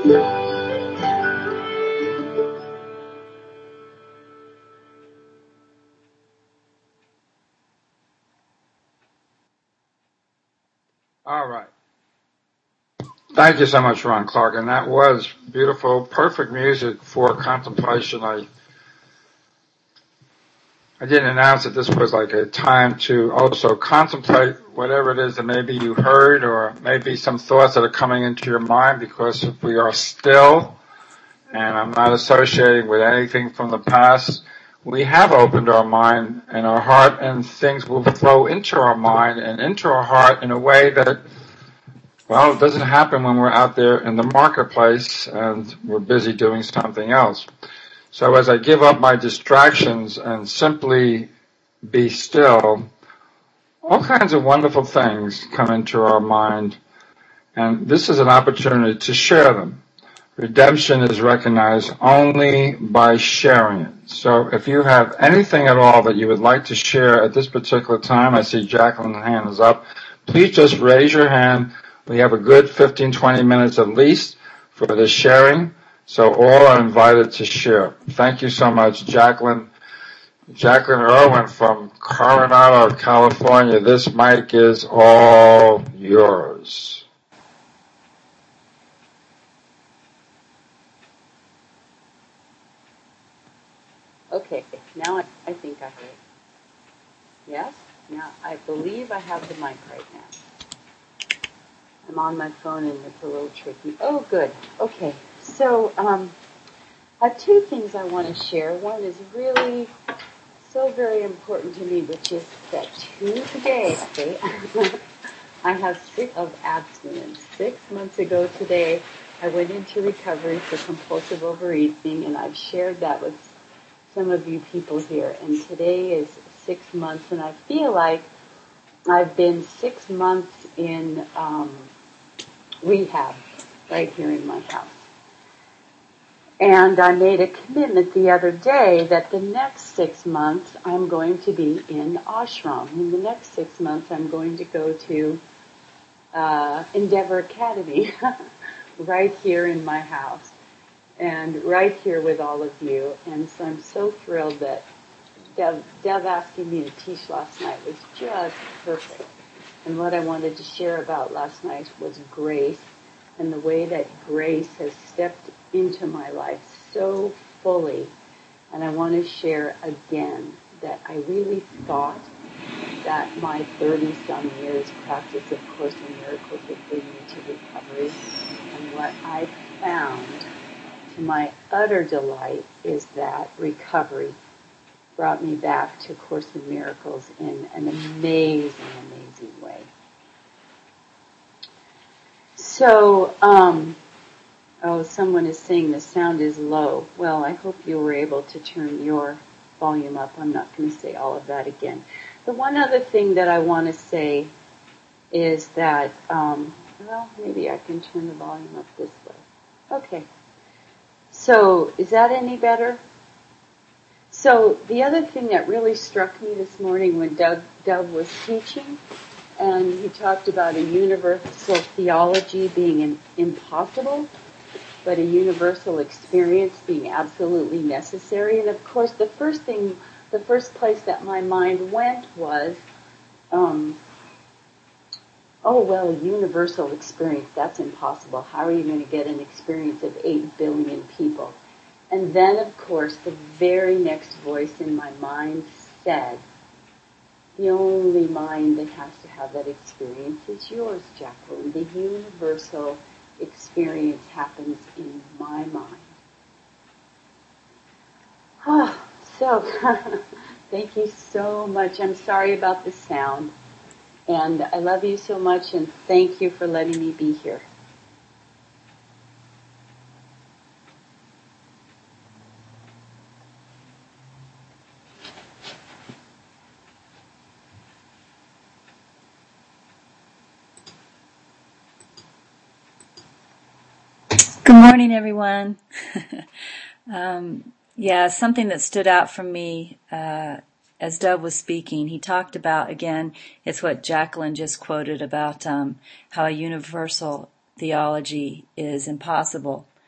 All right. Thank you so much, Ron Clark. And that was beautiful, perfect music for contemplation. I I didn't announce that this was like a time to also contemplate whatever it is that maybe you heard, or maybe some thoughts that are coming into your mind, because if we are still, and I'm not associating with anything from the past, we have opened our mind and our heart, and things will flow into our mind and into our heart in a way that, well, it doesn't happen when we're out there in the marketplace and we're busy doing something else. So as I give up my distractions and simply be still, all kinds of wonderful things come into our mind, and this is an opportunity to share them. Redemption is recognized only by sharing it. So if you have anything at all that you would like to share at this particular time, I see Jacqueline's hand is up. Please just raise your hand. We have a good fifteen, twenty minutes at least for this sharing, so all are invited to share. Thank you so much, Jacqueline. Jacqueline Irwin from Coronado, California. This mic is all yours. Okay, now I, I think I heard. Yes? Now, I believe I have the mic right now. I'm on my phone and it's a little tricky. Oh, good. Okay, so um, I have two things I want to share. One is really so very important to me, which is that today I have sick of abstinence. Six months ago today, I went into recovery for compulsive overeating, and I've shared that with some of you people here. And today is six months, and I feel like I've been six months in um, rehab right here in my house. And I made a commitment the other day that the next six months I'm going to be in ashram. In the next six months I'm going to go to uh, Endeavor Academy right here in my house and right here with all of you. And so I'm so thrilled that Dev, Dev asking me to teach last night was just perfect. And what I wanted to share about last night was grace, and the way that grace has stepped into my life so fully. And I want to share again that I really thought that my thirty-some years practice of Course in Miracles would bring me to recovery. And what I found, to my utter delight, is that recovery brought me back to Course in Miracles in an amazing, amazing way. So, um, oh, someone is saying the sound is low. Well, I hope you were able to turn your volume up. I'm not going to say all of that again. The one other thing that I want to say is that, um, well, maybe I can turn the volume up this way. Okay. So, is that any better? So, the other thing that really struck me this morning when Doug, Doug was teaching, and he talked about a universal theology being an impossible, but a universal experience being absolutely necessary. And of course, the first thing, the first place that my mind went was, um, oh, well, a universal experience, that's impossible. How are you going to get an experience of eight billion people? And then, of course, the very next voice in my mind said, the only mind that has to have that experience is yours, Jacqueline. The universal experience happens in my mind. Oh, so, thank you so much. I'm sorry about the sound. And I love you so much, and thank you for letting me be here. Good morning, everyone. um, yeah, something that stood out for me uh, as Dove was speaking, he talked about, again, it's what Jacqueline just quoted about um, how a universal theology is impossible.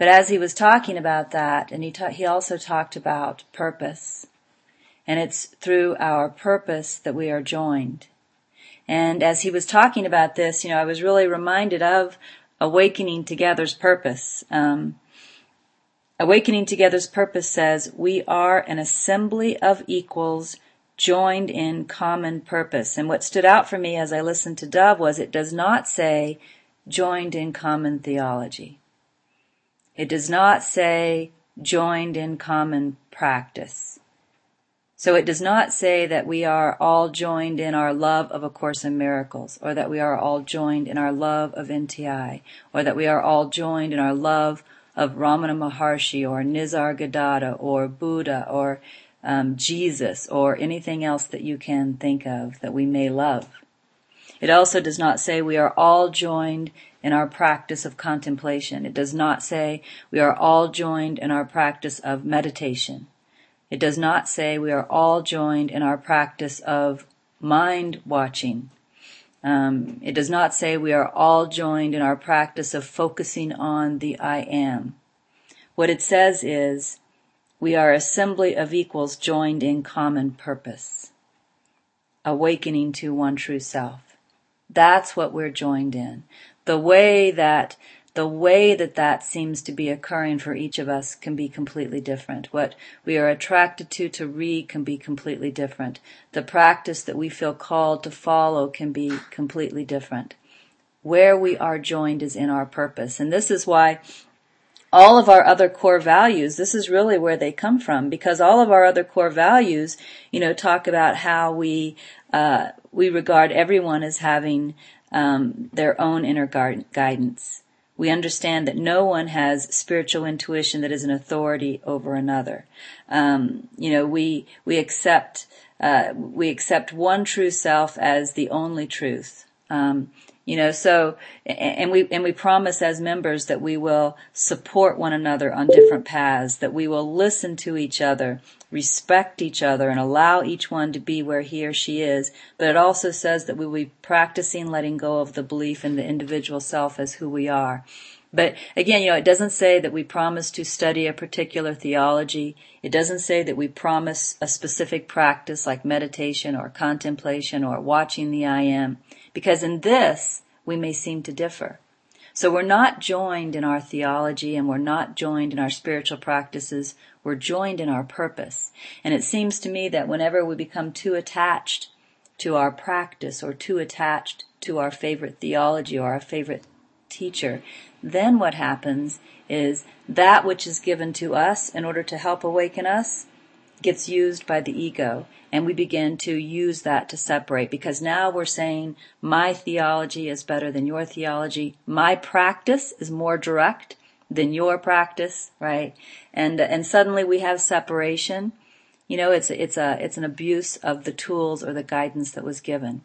But as he was talking about that, and he ta- he also talked about purpose. And it's through our purpose that we are joined. And as he was talking about this, you know, I was really reminded of Awakening Together's purpose. Um, Awakening Together's purpose says, we are an assembly of equals joined in common purpose. And what stood out for me as I listened to Dove was it does not say joined in common theology. It does not say joined in common practice. So it does not say that we are all joined in our love of A Course in Miracles, or that we are all joined in our love of N T I, or that we are all joined in our love of Ramana Maharshi, or Nisargadatta, or Buddha, or um, Jesus, or anything else that you can think of that we may love. It also does not say we are all joined in our practice of contemplation. It does not say we are all joined in our practice of meditation. It does not say we are all joined in our practice of mind watching. Um, it does not say we are all joined in our practice of focusing on the I am. What it says is we are assembly of equals joined in common purpose, awakening to one true self. That's what we're joined in. The way that The way that that seems to be occurring for each of us can be completely different. What we are attracted to to read can be completely different. The practice that we feel called to follow can be completely different. Where we are joined is in our purpose. And this is why all of our other core values, this is really where they come from, because all of our other core values, you know, talk about how we, uh, we regard everyone as having, um, their own inner guidance. We understand that no one has spiritual intuition that is an authority over another. Um, you know, we we accept uh, we accept one true self as the only truth. Um, you know, so and we and we promise as members that we will support one another on different paths, that we will listen to each other, respect each other, and allow each one to be where he or she is. But it also says that we will be practicing letting go of the belief in the individual self as who we are. But again, you know, it doesn't say that we promise to study a particular theology. It doesn't say that we promise a specific practice like meditation or contemplation or watching the I am, because in this we may seem to differ. So we're not joined in our theology, and we're not joined in our spiritual practices. We're joined in our purpose. And it seems to me that whenever we become too attached to our practice or too attached to our favorite theology or our favorite teacher, then what happens is that which is given to us in order to help awaken us gets used by the ego, and we begin to use that to separate, because now we're saying my theology is better than your theology, my practice is more direct than your practice, right? And and suddenly we have separation. You know, it's it's a it's an abuse of the tools or the guidance that was given.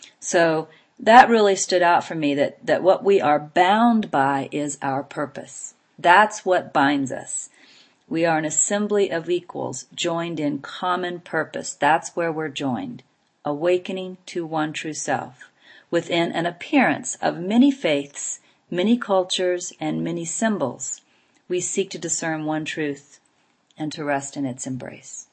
So that really stood out for me, that that what we are bound by is our purpose. That's what binds us. We are an assembly of equals joined in common purpose. That's where we're joined. Awakening to one true self. Within an appearance of many faiths, many cultures, and many symbols, we seek to discern one truth and to rest in its embrace.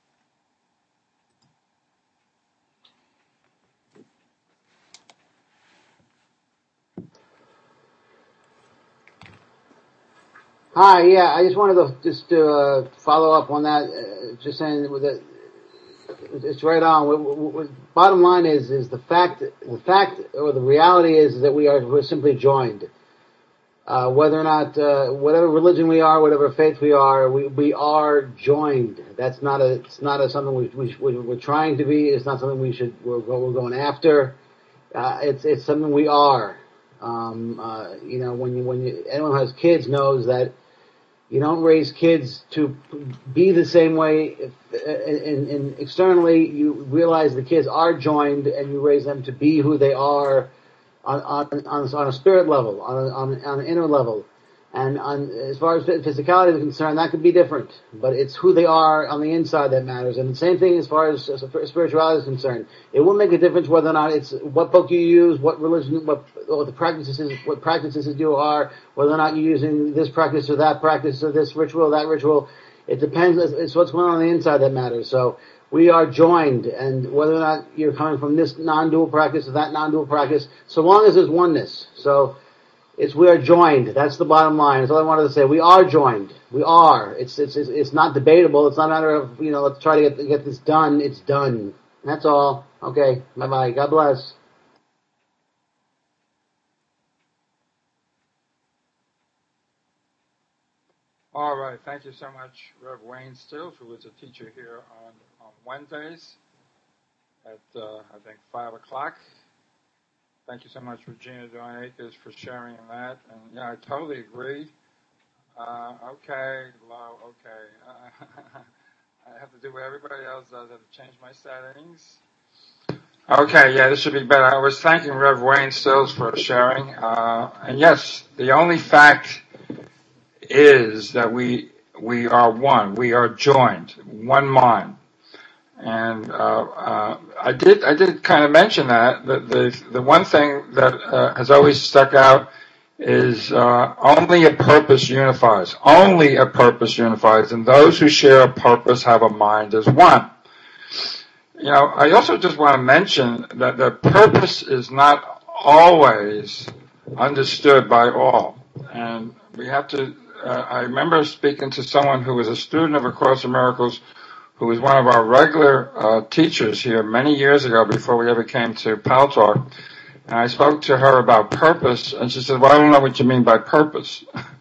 Hi, yeah, I just wanted to just to uh, follow up on that. Uh, just saying that it's right on. What, what, what, bottom line is is the fact the fact or the reality is that we are we're simply joined. Uh, whether or not uh, whatever religion we are, whatever faith we are, we we are joined. That's not a it's not a something we, we we're trying to be. It's not something we should we're, we're going after. Uh, it's it's something we are. Um, uh, you know, when you when you, anyone who has kids knows that. You don't raise kids to be the same way, and, and externally you realize the kids are joined, and you raise them to be who they are on on, on a spirit level, on, a, on, on an inner level. And on, as far as physicality is concerned, that could be different. But it's who they are on the inside that matters. And the same thing as far as spirituality is concerned. It won't make a difference whether or not it's what book you use, what religion, what, what the practices, what practices you are, whether or not you're using this practice or that practice or this ritual or that ritual. It depends. It's what's going on on the inside that matters. So we are joined, and whether or not you're coming from this non-dual practice or that non-dual practice, so long as there's oneness. So it's we are joined. That's the bottom line. That's all I wanted to say. We are joined. We are. It's it's it's, it's not debatable. It's not a matter of, you know, let's try to get get this done. It's done. That's all. Okay. Bye bye. God bless. All right. Thank you so much, Rev Wayne Stills, who is a teacher here on, on Wednesdays at, uh, I think, five o'clock. Thank you so much, Regina Joy-Akers, for sharing that. And, yeah, I totally agree. Uh, okay, low, okay. Uh, I have to do what everybody else does. I have to change my settings. Okay, yeah, this should be better. I was thanking Rev Wayne Stills for sharing. Uh, and, yes, the only fact is that we we are one. We are joined, one mind. And uh, uh, I did I did kind of mention that. The the, the one thing that uh, has always stuck out is uh, only a purpose unifies. Only a purpose unifies, and those who share a purpose have a mind as one. You know, I also just want to mention that the purpose is not always understood by all, and we have to. Uh, I remember speaking to someone who was a student of A Course in Miracles, who was one of our regular uh, teachers here many years ago before we ever came to Pal Talk. And I spoke to her about purpose, and she said, well, I don't know what you mean by purpose.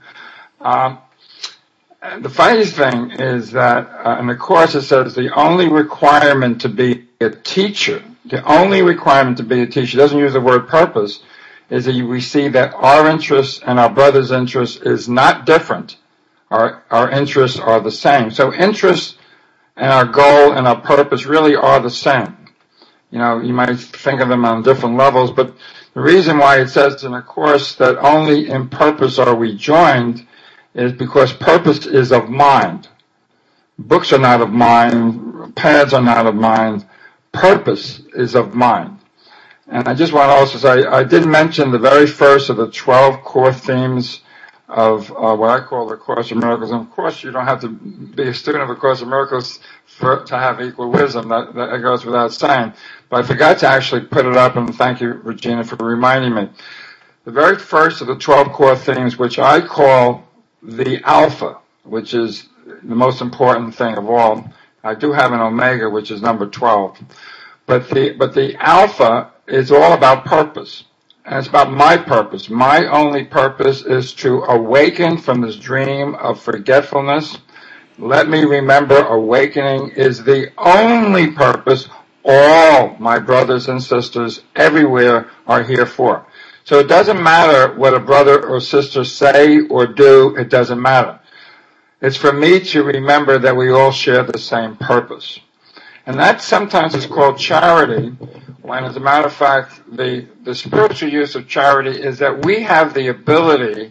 um, and the funniest thing is that uh, in the Course it says the only requirement to be a teacher, the only requirement to be a teacher, doesn't use the word purpose, is that we see that our interests and our brother's interests is not different. Our, our interests are the same. So interests and our goal and our purpose really are the same. You know, you might think of them on different levels, but the reason why it says in the Course that only in purpose are we joined is because purpose is of mind. Books are not of mind. Pads are not of mind. Purpose is of mind. And I just want to also say, I did mention the very first of the twelve core themes of uh, what I call the Course in Miracles. And of course, you don't have to be a student of A Course in Miracles for, to have equal wisdom. That, that goes without saying. But I forgot to actually put it up, and thank you, Regina, for reminding me. The very first of the twelve core themes, which I call the Alpha, which is the most important thing of all. I do have an Omega, which is number twelve. But the, but the Alpha is all about purpose. And it's about my purpose. My only purpose is to awaken from this dream of forgetfulness. Let me remember awakening is the only purpose all my brothers and sisters everywhere are here for. So it doesn't matter what a brother or sister say or do. It doesn't matter. It's for me to remember that we all share the same purpose. And that sometimes is called charity, when as a matter of fact, the, the spiritual use of charity is that we have the ability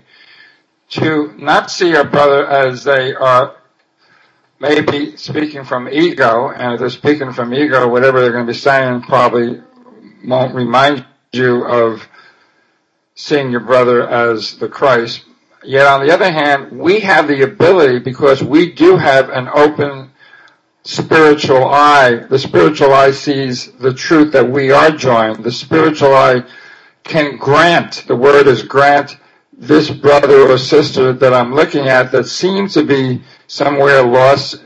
to not see our brother as they are maybe speaking from ego, and if they're speaking from ego, whatever they're going to be saying probably won't remind you of seeing your brother as the Christ. Yet on the other hand, we have the ability, because we do have an open spiritual eye. The spiritual eye sees the truth that we are joined. The spiritual eye can grant, the word is grant, this brother or sister that I'm looking at that seems to be somewhere lost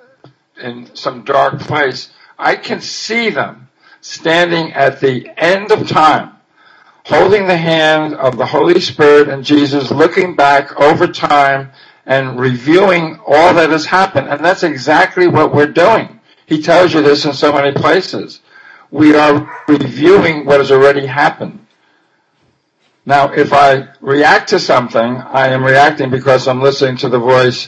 in some dark place. I can see them standing at the end of time, holding the hand of the Holy Spirit and Jesus, looking back over time and reviewing all that has happened. And that's exactly what we're doing. He tells you this in so many places. We are reviewing what has already happened. Now, if I react to something, I am reacting because I'm listening to the voice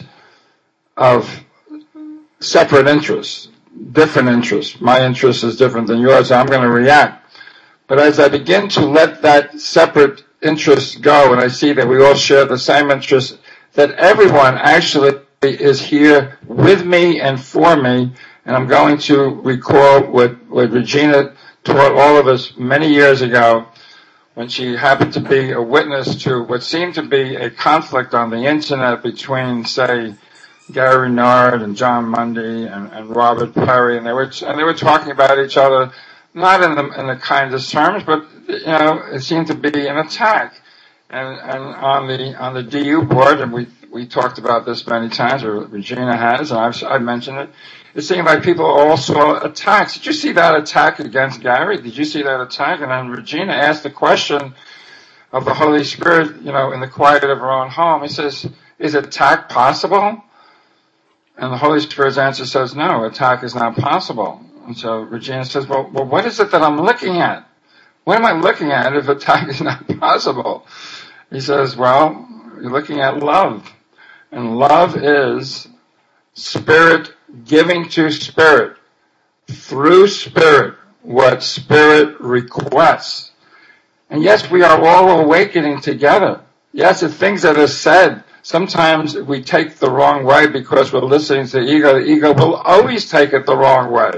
of separate interests, different interests. My interest is different than yours, so I'm going to react. But as I begin to let that separate interests go, and I see that we all share the same interests, that everyone actually is here with me and for me. And I'm going to recall what, what Regina taught all of us many years ago when she happened to be a witness to what seemed to be a conflict on the internet between, say, Gary Renard and John Mundy and, and Robert Perry, and they were and they were talking about each other, not in the in the kindest terms, but you know, it seemed to be an attack. And and on the on the D U board, and we we talked about this many times, or Regina has, and I've I've mentioned it. It seemed like people all saw attacks. Did you see that attack against Gary? Did you see that attack? And then Regina asked the question of the Holy Spirit, you know, in the quiet of her own home. He says, "Is attack possible?" And the Holy Spirit's answer says, "No, attack is not possible." And so Regina says, "Well, well, what is it that I'm looking at? What am I looking at if attack is not possible?" He says, "Well, you're looking at love, and love is spirit giving to spirit, through spirit, what spirit requests." And yes, we are all awakening together. Yes, the things that are said, sometimes we take the wrong way because we're listening to the ego. The ego will always take it the wrong way.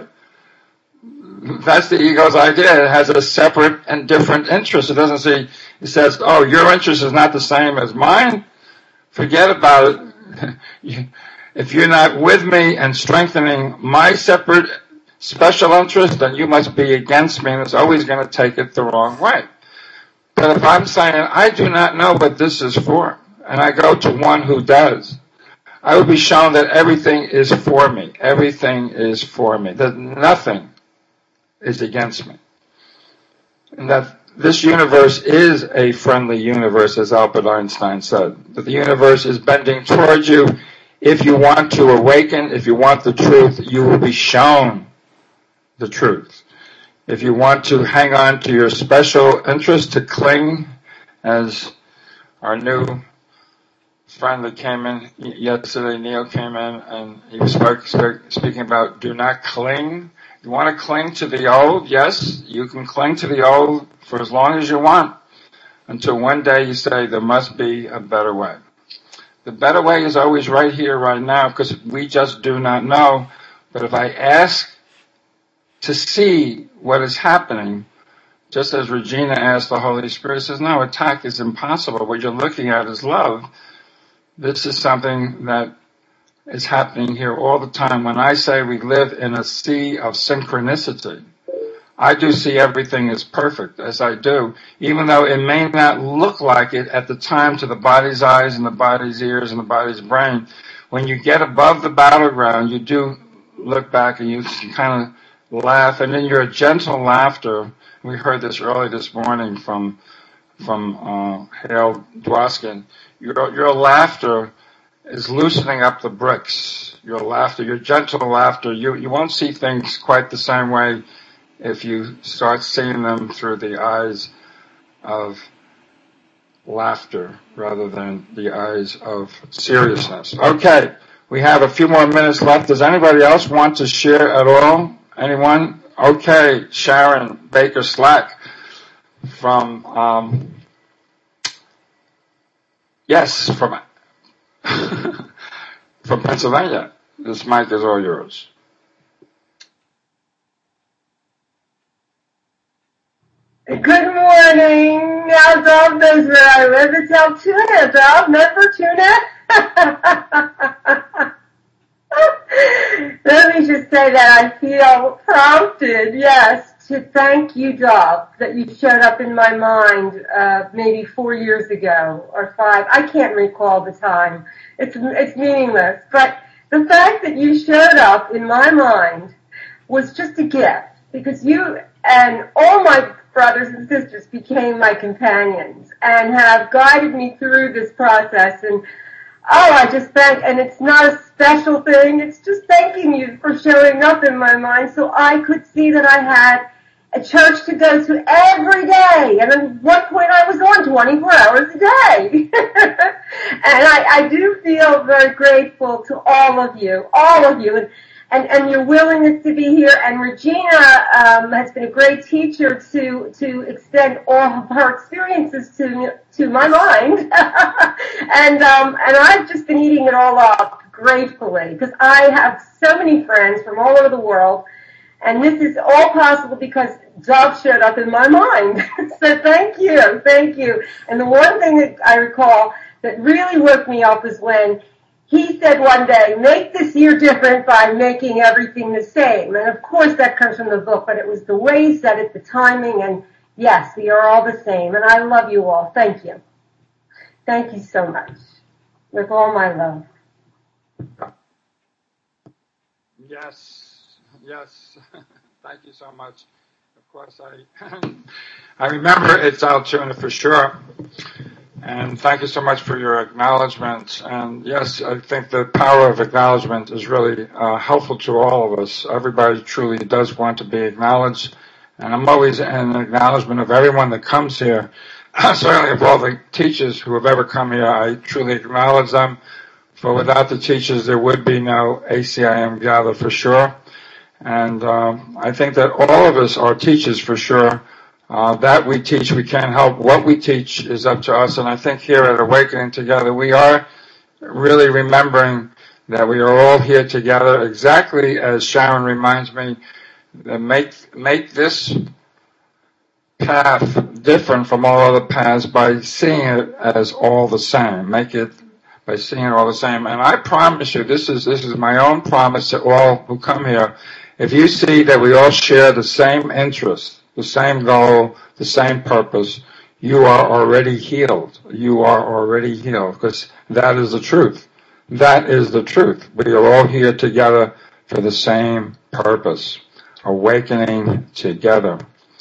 That's the ego's idea. It has a separate and different interest. It doesn't say, it says, "Oh, your interest is not the same as mine." Forget about it. If you're not with me and strengthening my separate special interest, then you must be against me, and it's always going to take it the wrong way. But if I'm saying, I do not know what this is for, and I go to one who does, I will be shown that everything is for me. Everything is for me. That nothing is against me. And that this universe is a friendly universe, as Albert Einstein said. That the universe is bending towards you. If you want to awaken, if you want the truth, you will be shown the truth. If you want to hang on to your special interest, to cling, as our new friend that came in yesterday, Neil came in, and he was speaking about do not cling. You want to cling to the old? Yes, you can cling to the old for as long as you want, until one day you say there must be a better way. The better way is always right here, right now, because we just do not know. But if I ask to see what is happening, just as Regina asked the Holy Spirit, says, no, attack is impossible. What you're looking at is love. This is something that is happening here all the time. When I say we live in a sea of synchronicity, I do see everything as perfect, as I do, even though it may not look like it at the time to the body's eyes and the body's ears and the body's brain. When you get above the battleground, you do look back and you can kind of laugh, and in your gentle laughter, we heard this early this morning from from uh, Hale Dwoskin, your your laughter is loosening up the bricks. Your laughter, your gentle laughter, you you won't see things quite the same way if you start seeing them through the eyes of laughter rather than the eyes of seriousness. Okay, we have a few more minutes left. Does anybody else want to share at all? Anyone? Okay, Sharon Baker Slack from, um, yes, from, from Pennsylvania. This mic is all yours. Good morning. Now Dov knows where I live. It's Altoona. Dov, never Tuna. Let me just say that I feel prompted, yes, to thank you, Dov, that you showed up in my mind uh, maybe four years ago or five. I can't recall the time. It's it's meaningless. But the fact that you showed up in my mind was just a gift, because you and all my brothers and sisters became my companions and have guided me through this process. And oh, I just thank, and it's not a special thing, it's just thanking you for showing up in my mind so I could see that I had a church to go to every day. And at one point I was on twenty-four hours a day. And I, I do feel very grateful to all of you, all of you. And and, and your willingness to be here. And Regina um, has been a great teacher to to extend all of her experiences to to my mind. and um, and I've just been eating it all up gratefully, because I have so many friends from all over the world. And this is all possible because Dove showed up in my mind. So thank you, thank you. And the one thing that I recall that really woke me up was when he said one day, make this year different by making everything the same. And of course that comes from the book, but it was the way he said it, the timing, and yes, we are all the same. And I love you all. Thank you. Thank you so much. With all my love. Yes. Yes, thank you so much. Of course, I I remember it's Altoona for sure. And thank you so much for your acknowledgement. And yes, I think the power of acknowledgement is really uh, helpful to all of us. Everybody truly does want to be acknowledged. And I'm always in acknowledgement of everyone that comes here. Certainly of all the teachers who have ever come here, I truly acknowledge them. For without the teachers, there would be no A C I M Gather for sure. And um, I think that all of us are teachers for sure. Uh, that we teach, we can't help. What we teach is up to us. And I think here at Awakening Together, we are really remembering that we are all here together, exactly as Sharon reminds me, that make, make this path different from all other paths by seeing it as all the same. Make it by seeing it all the same. And I promise you, this is, this is my own promise to all who come here. If you see that we all share the same interest, the same goal, the same purpose, you are already healed. You are already healed, because that is the truth. That is the truth. We are all here together for the same purpose, awakening together.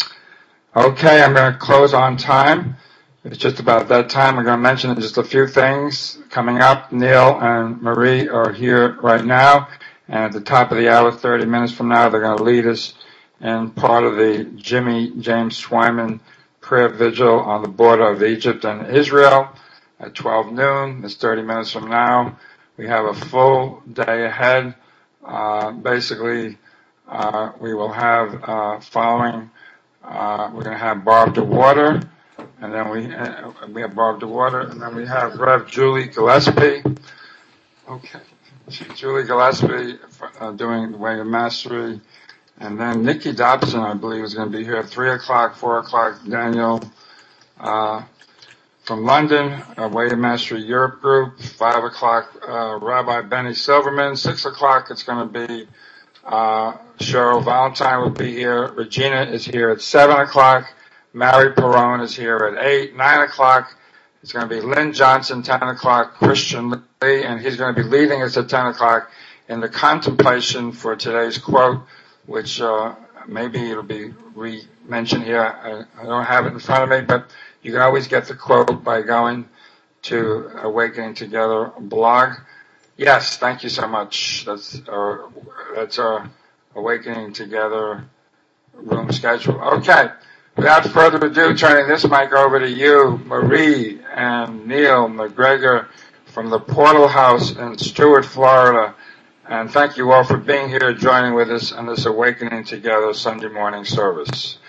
Okay, I'm going to close on time. It's just about that time. I'm going to mention just a few things coming up. Neil and Marie are here right now. And at the top of the hour, thirty minutes from now, they're going to lead us in part of the Jimmy James Swyman prayer vigil on the border of Egypt and Israel at twelve noon. That's thirty minutes from now. We have a full day ahead. Uh, basically, uh, we will have uh, following, uh, we're going to have Barb DeWater, and then we, uh, we have Barb DeWater, and then we have Rev Julie Gillespie. Okay. Julie Gillespie uh, doing the Way of Mastery. And then Nikki Dobson, I believe, is going to be here at three o'clock, four o'clock. Daniel uh, from London, uh, Way of Mastery Europe Group. five o'clock, uh, Rabbi Benny Silverman. six o'clock, it's going to be uh, Cheryl Valentine will be here. Regina is here at seven o'clock. Mary Perone is here at eight. nine o'clock, it's going to be Lynn Johnson, ten o'clock, Christian Lee, and he's going to be leading us at ten o'clock in the contemplation for today's quote, which uh, maybe it'll be re-mentioned here. I, I don't have it in front of me, but you can always get the quote by going to Awakening Together blog. Yes, thank you so much. That's our, that's our Awakening Together room schedule. Okay. Without further ado, turning this mic over to you, Marie and Neil McGregor from the Portal House in Stuart, Florida. And thank you all for being here, joining with us on this Awakening Together Sunday morning service.